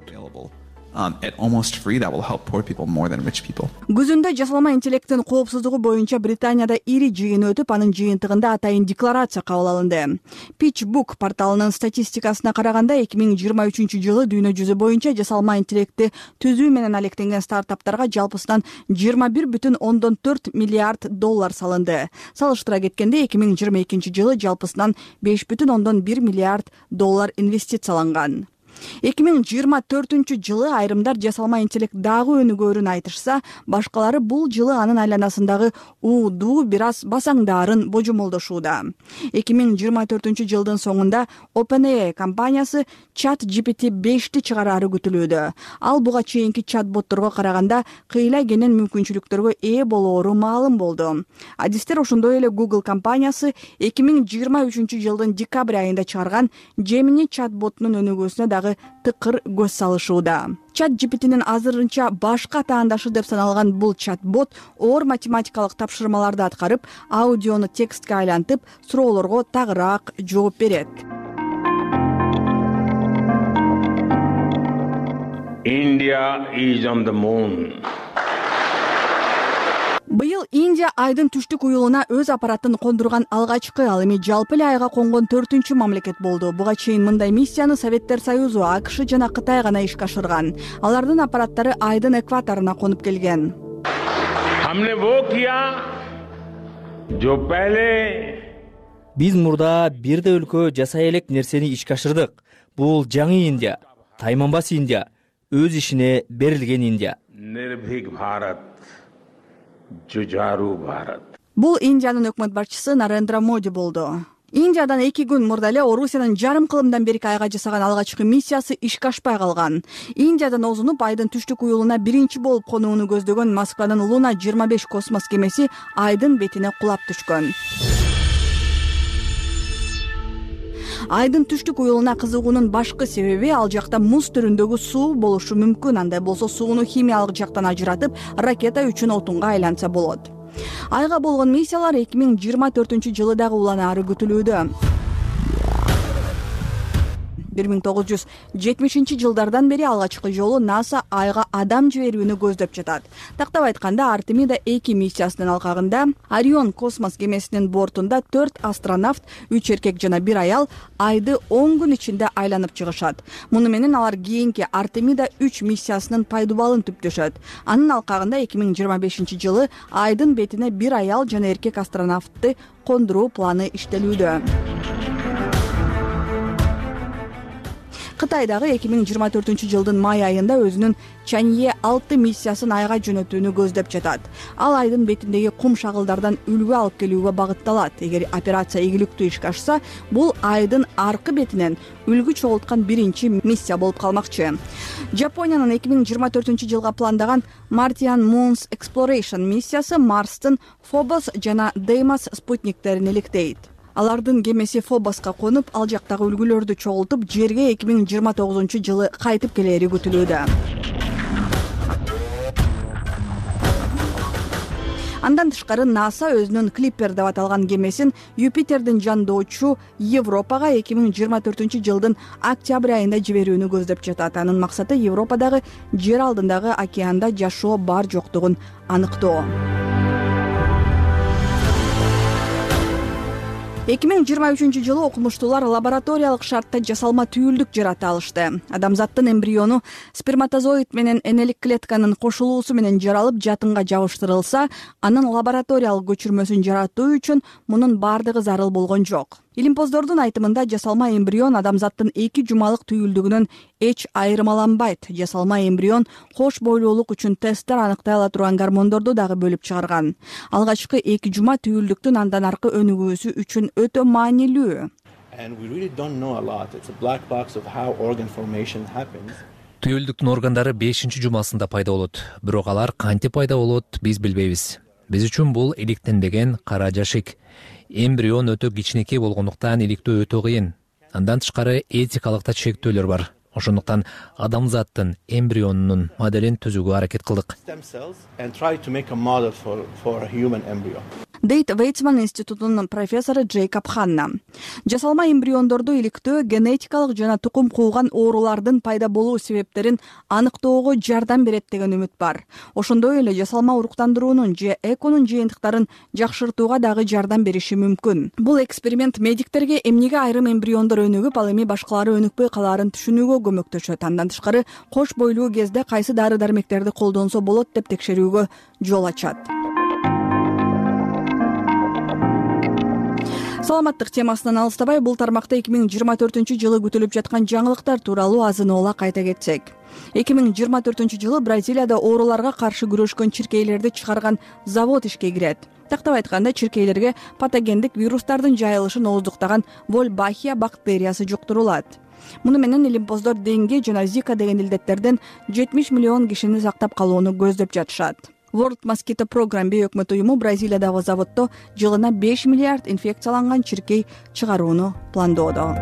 [SPEAKER 12] Um, at almost free, that will help poor people more than rich people.
[SPEAKER 9] Күзүндө жасалма интеллекттин коопсуздугу боюнча Британияда ири жыйын өтүп, анын жыйынтыгында атайын декларация кабыл алынды. PitchBook порталынын статистикасына караганда эки миң жыйырма үчүнчү жылы дүйнө жүзү боюнча жасалма интеллектти түзүү менен алектенген стартаптарга жалпысынан жыйырма бир бүтүн ондон төрт миллиард доллар салынды. Салыштыра кеткенде эки миң жыйырма экинчи жылы жалпысынан беш бүтүн ондон бир миллиард доллар инвестицияланган. эки миң жыйырма төртүнчү жылы айрымдар жасалма интеллект дагы өнүгөөрүн айтышса, башкалары бул жылы анын айланасындагы уудуу бир аз басаңдаарын божомолдошууда. эки миң жыйырма төртүнчү жылдын соңунда OpenAI компаниясы чат джи пи ти бешти чыгараары күтүлүүдө. Ал буга чейинки чат-ботторго караганда кыйла кенен мүмкүнчүлүктөргө ээ болоору маалым болду. Адистер ошондой эле Google компаниясы эки миң жыйырма үчүнчү жылдын декабрь айында чыгарган Gemini чат-ботунун өнүгүүсүнө дагы тыкыр көз салышууда. чат джи пи тинин азырынча башка таандашы деп саналган бул чат-бот оор математикалык тапшырмаларды аткарып, аудиону текстке айлантып, суроолорго тагыраак жооп берет.
[SPEAKER 14] India is on the moon.
[SPEAKER 9] Быйыл Индия айдын түштүк уюлуна өз аппаратын кондурган алгачкы, ал эми жалпы эле айга конгон төртүнчү мамлекет болду. Буга чейин мындай миссияны Советтер Союзу, АКШ жана Кытай гана ишке ашырган. Алардын аппараттары айдын экваторуна конуп келген.
[SPEAKER 14] Хамне во кия, жо пеле.
[SPEAKER 21] Биз мурда бирде өлкө жасай элек нерсени ишке ашырдык. Бул жаңы Индия, тайманбас Индия, өз ишине берилген Индия.
[SPEAKER 14] Нирбхик Бхарат. Жужару Бхарат.
[SPEAKER 9] Бул Индиянын өкмөт башчысы Нарендра Моди болду. Индиядан эки күн мурда эле Орусиянын жарым кылымдан берки айга жасаган алгачкы миссиясы ишке ашпай калган. Индиядан озунуп айдын түштүк уюлуна биринчи болуп конууну көздөгөн Москванын Луна жыйырма беш космос кемеси айдын бетине кулап түшкөн. Айдын түштүк уюлуна кызыгуунун башкы себеби ал жакта муз түрүндөгү суу болушу мүмкүн. Андай болсо сууну химиялык жактан ажыратып, ракета үчүн отунга айланса болот. Айга болгон миссиялар эки миң жыйырма төртүнчү жылы дагы уланаары күтүлүүдө. бир миң тогуз жүз жетимишинчи жылдардан бери алгачкы жолу НАСА айга адам жиберүүнү көздөп жатат. Тактап айтканда, Артемида эки миссиясынын алкагында Орион космос кемесинин бортунда төрт астронавт, үч эркек жана бир аял айды он күн ичинде айланып чыгышат. Муну менен алар кийинки Артемида үч миссиясынын пайдубалын түптөшөт. Анын алкагында эки миң жыйырма бешинчи жылы айдын бетине бир аял жана эркек астронавтты кондуруу планы иштелүүдө. Кытай дагы эки миң жыйырма төртүнчү жылдын май айында өзүнүн Чанье алты миссиясын айга жөнөтүүнү көздөп жатат. Ал айдын бетиндеги кум шагылдардан үлгү алып келүүгө багытталат. Эгер операция ийгиликтүү ишке ашса, бул айдын аркы бетинен үлгү чогулткан биринчи миссия болуп калмакчы. Жапониянын эки миң жыйырма төртүнчү жылга пландаган Martian Moons Exploration миссиясы Марстын Phobos жана Deimos спутниктерин иликтейт. Алардын кемеси Фобоска конуп, ал жактагы үлгүлөрдү чогултуп, жерге эки миң жыйырма тогузунчу жылы кайтып келери күтүлүүдө. Андан тышкары НАСА өзүнүн Клиппер деп аталган кемесин Юпитердин жандоочу Европага эки миң жыйырма төртүнчү жылдын октябрь айында жиберүүнү көздөп жатат. Анын максаты Европадагы жер алдындагы океанда жашоо бар жоктугун аныктоо. эки миң жыйырма үчүнчү жылы окумуштуулар лабораториялык шартта жасалма түйүлдүк жарата алышты. Адамзаттын эмбриону сперматозоид менен энелик клетканын кошулуусу менен жаралып жатынга жабыштырылса, анын лабораториялык көчүрмөсүн жаратуу үчүн мунун бардыгы зарыл болгон жок. Илимпоздордун айтымында жасалма эмбрион адамзаттын эки жумалык түйүлдүгүнөн эч айырмаланбайт. Жасалма эмбрион кош бойлуулук үчүн тесттер аныктай ала турган гормондорду дагы бөлүп чыгарган. Алгачкы эки жума түйүлдүктүн андан аркы өнүгүүсү үчүн өтө маанилүү.
[SPEAKER 15] Түйүлдүктүн органдары бешинчи жумасында пайда болот. Бирок алар кантип пайда болот, биз билбейбиз. Биз үчүн бул иликтенбеген кара жашик. Эмбрион өтө кичинекей болгондуктан иликтөө өтө кыйын. Андан тышкары этикалык да чектөөлөр бар. Ошондуктан адамзаттын эмбрионунун моделин түзүүгө аракет кылдык.
[SPEAKER 9] Дейт Вейцман институтунун профессору Джейкоб Ханна. Жасалма эмбриондорду иликтөө генетикалык жана тукум кууган оорулардын пайда болуу себептерин аныктоого жардам берет деген үмүт бар. Ошондой эле жасалма уруктандыруунун же эконун жыйынтыктарын жакшыртууга дагы жардам бериши мүмкүн. Бул эксперимент медиктерге эмнеге айрым эмбриондор өнүгүп, ал эми башкалары өнүкпөй калаарын түшүнүүгө көмөктөшөт. Андан тышкары кош бойлуу кезде кайсы дары-дармектерди колдонсо болот деп текшерүүгө жол ачат. Саламаттык темасынан алыстабай, бул тармакта эки миң жыйырма төртүнчү жылы күтүлүп жаткан жаңылыктар тууралуу азын-оола кайта кетсек. эки миң жыйырма төртүнчү жылы Бразилияда ооруларга каршы күрөшкөн чиркейлерди чыгарган завод ишке кирет. Тактап айтканда, чиркейлерге патогендик вирустардын жайылышын ооздуктаган Волбахия бактериясы жуктурулат. Муну менен илимпоздор деңге жана зика деген илдеттерден жетимиш миллион кишини сактап калууну көздөп жатышат. World Mosquito Program бейөкмөт уюму Бразилиядагы заводдо жылына беш миллиард инфекцияланган чиркей чыгарууну пландоодо.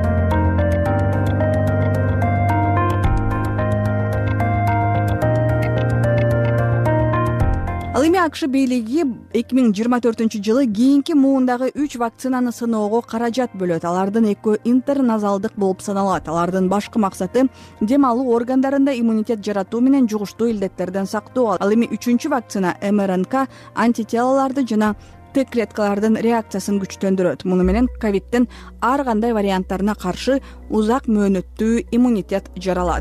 [SPEAKER 9] Ал эми АКШ бийлиги эки миң жыйырма төртүнчү жылы кийинки муундагы үч вакцинаны сыноого каражат бөлөт. Алардын экөө интерназалдык болуп саналат. Алардын башкы максаты дем алуу органдарында иммунитет жаратуу менен жугуштуу илдеттерден сактоо. Ал эми үчүнчү вакцина эм эр эн ка антителаларды жана Т клеткалардын реакциясын күчтөндүрөт. Муну менен ковиддин ар кандай варианттарына каршы узак мөөнөттүү иммунитет жаралат.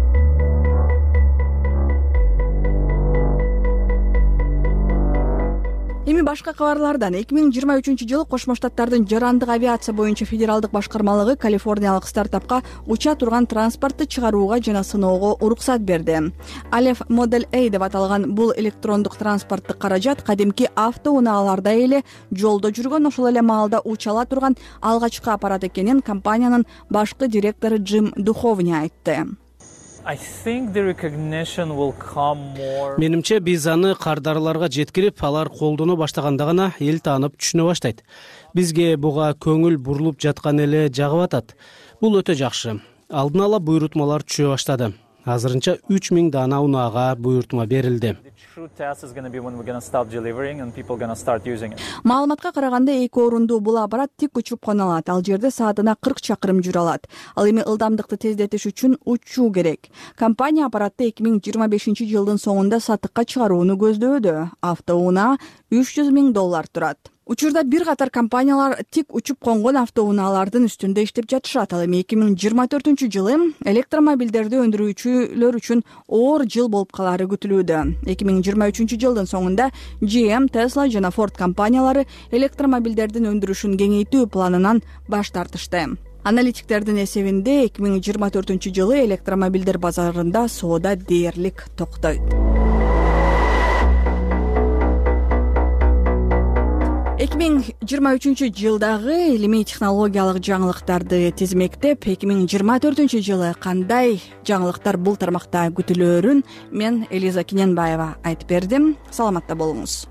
[SPEAKER 9] Эми башка кабарлардан эки миң жыйырма үчүнчү жылы Кошмо Штаттардын жарандык авиация боюнча федералдык башкармалыгы калифорниялык стартапка уча турган транспортты чыгарууга жана сыноого уруксат берди. Алеф Модель A деп аталган бул электрондук транспорттук каражат кадимки автоунаадардай эле жолдо жүргөн, ошол эле маалда уча ала турган алгачкы аппарат экенин компаниянын башкы директору Джим Духовни айтты.
[SPEAKER 2] Менимче биз аны кардарларга жеткирип, алар колдоно баштаганда гана эл таанып түшүнө баштайт. Бизге буга көңүл бурулуп жаткан эле жагып атат. Бул өтө жакшы. Алдын ала буйрутмалар түшө баштады. Азырынча үч миң даана унаага буйрутма берилди.
[SPEAKER 9] Маалыматка караганда эки орундуу бул аппарат тик учуп кона алат. Ал жерде саатына кырк чакырым жүрө алат. Ал эми ылдамдыкты тездетиш үчүн учуу керек. Компания аппаратты эки миң жыйырма бешинчи жылдын соңунда сатыкка чыгарууну көздөөдө. Автоунаа үч жүз миң доллар турат. Учурда бир катар компаниялар тик учуп конгон автоунаалардын үстүндө иштеп жатышат. Ал эми эки миң жыйырма төртүнчү жылы электромобилдерди өндүрүүчүлөр үчүн оор жыл болуп калары күтүлүүдө. эки миң жыйырма үчүнчү жылдын соңунда джи эм, Tesla жана Ford компаниялары электромобилдердин өндүрүшүн кеңейтүү планынан баш тартышты. аналитиктердин эсебинде эки миң жыйырма төртүнчү жылы электромобилдер базарында соода дээрлик токтойт. эки миң жыйырма үчүнчү жылдагы илимий технологиялык жаңылыктарды тизмектеп, эки миң жыйырма төртүнчү жылы кандай жаңылыктар бул тармакта күтүлөөрүн мен Элиза Кененбаева айтып бердим. Саламатта болуңуз.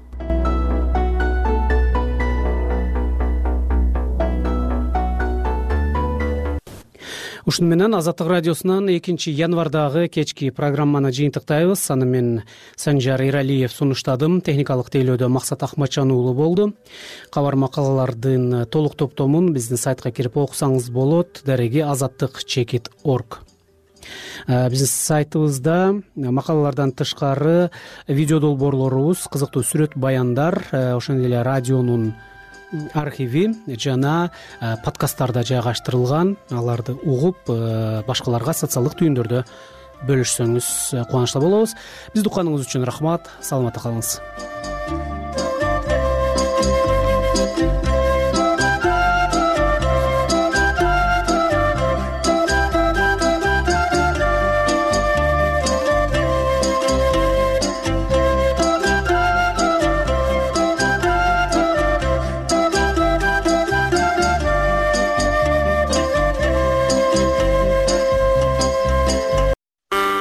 [SPEAKER 2] Ушуну менен Азаттык радиосунан экинчи январдагы кечки программаны жыйынтыктайбыз. Аны мен Санжар Иралиев сунуштадым. Техникалык тейлөөдө Максат Ахматжан уулу болду. Кабар макалалардын толук топтомун биздин сайтка кирип окусаңыз болот. Дареги азаттык чекит точка орг. Биздин сайтыбызда макалалардан тышкары видео долбоорлорубуз, кызыктуу сүрөт баяндар, ошондой эле радионун архиви жана подкасттарда жайгаштырылган. Аларды угуп, башкаларга социалдык түйүндөрдө бөлүшсөңүз кубанычта болобуз. Бизди укканыңыз үчүн рахмат. Саламатта калыңыз.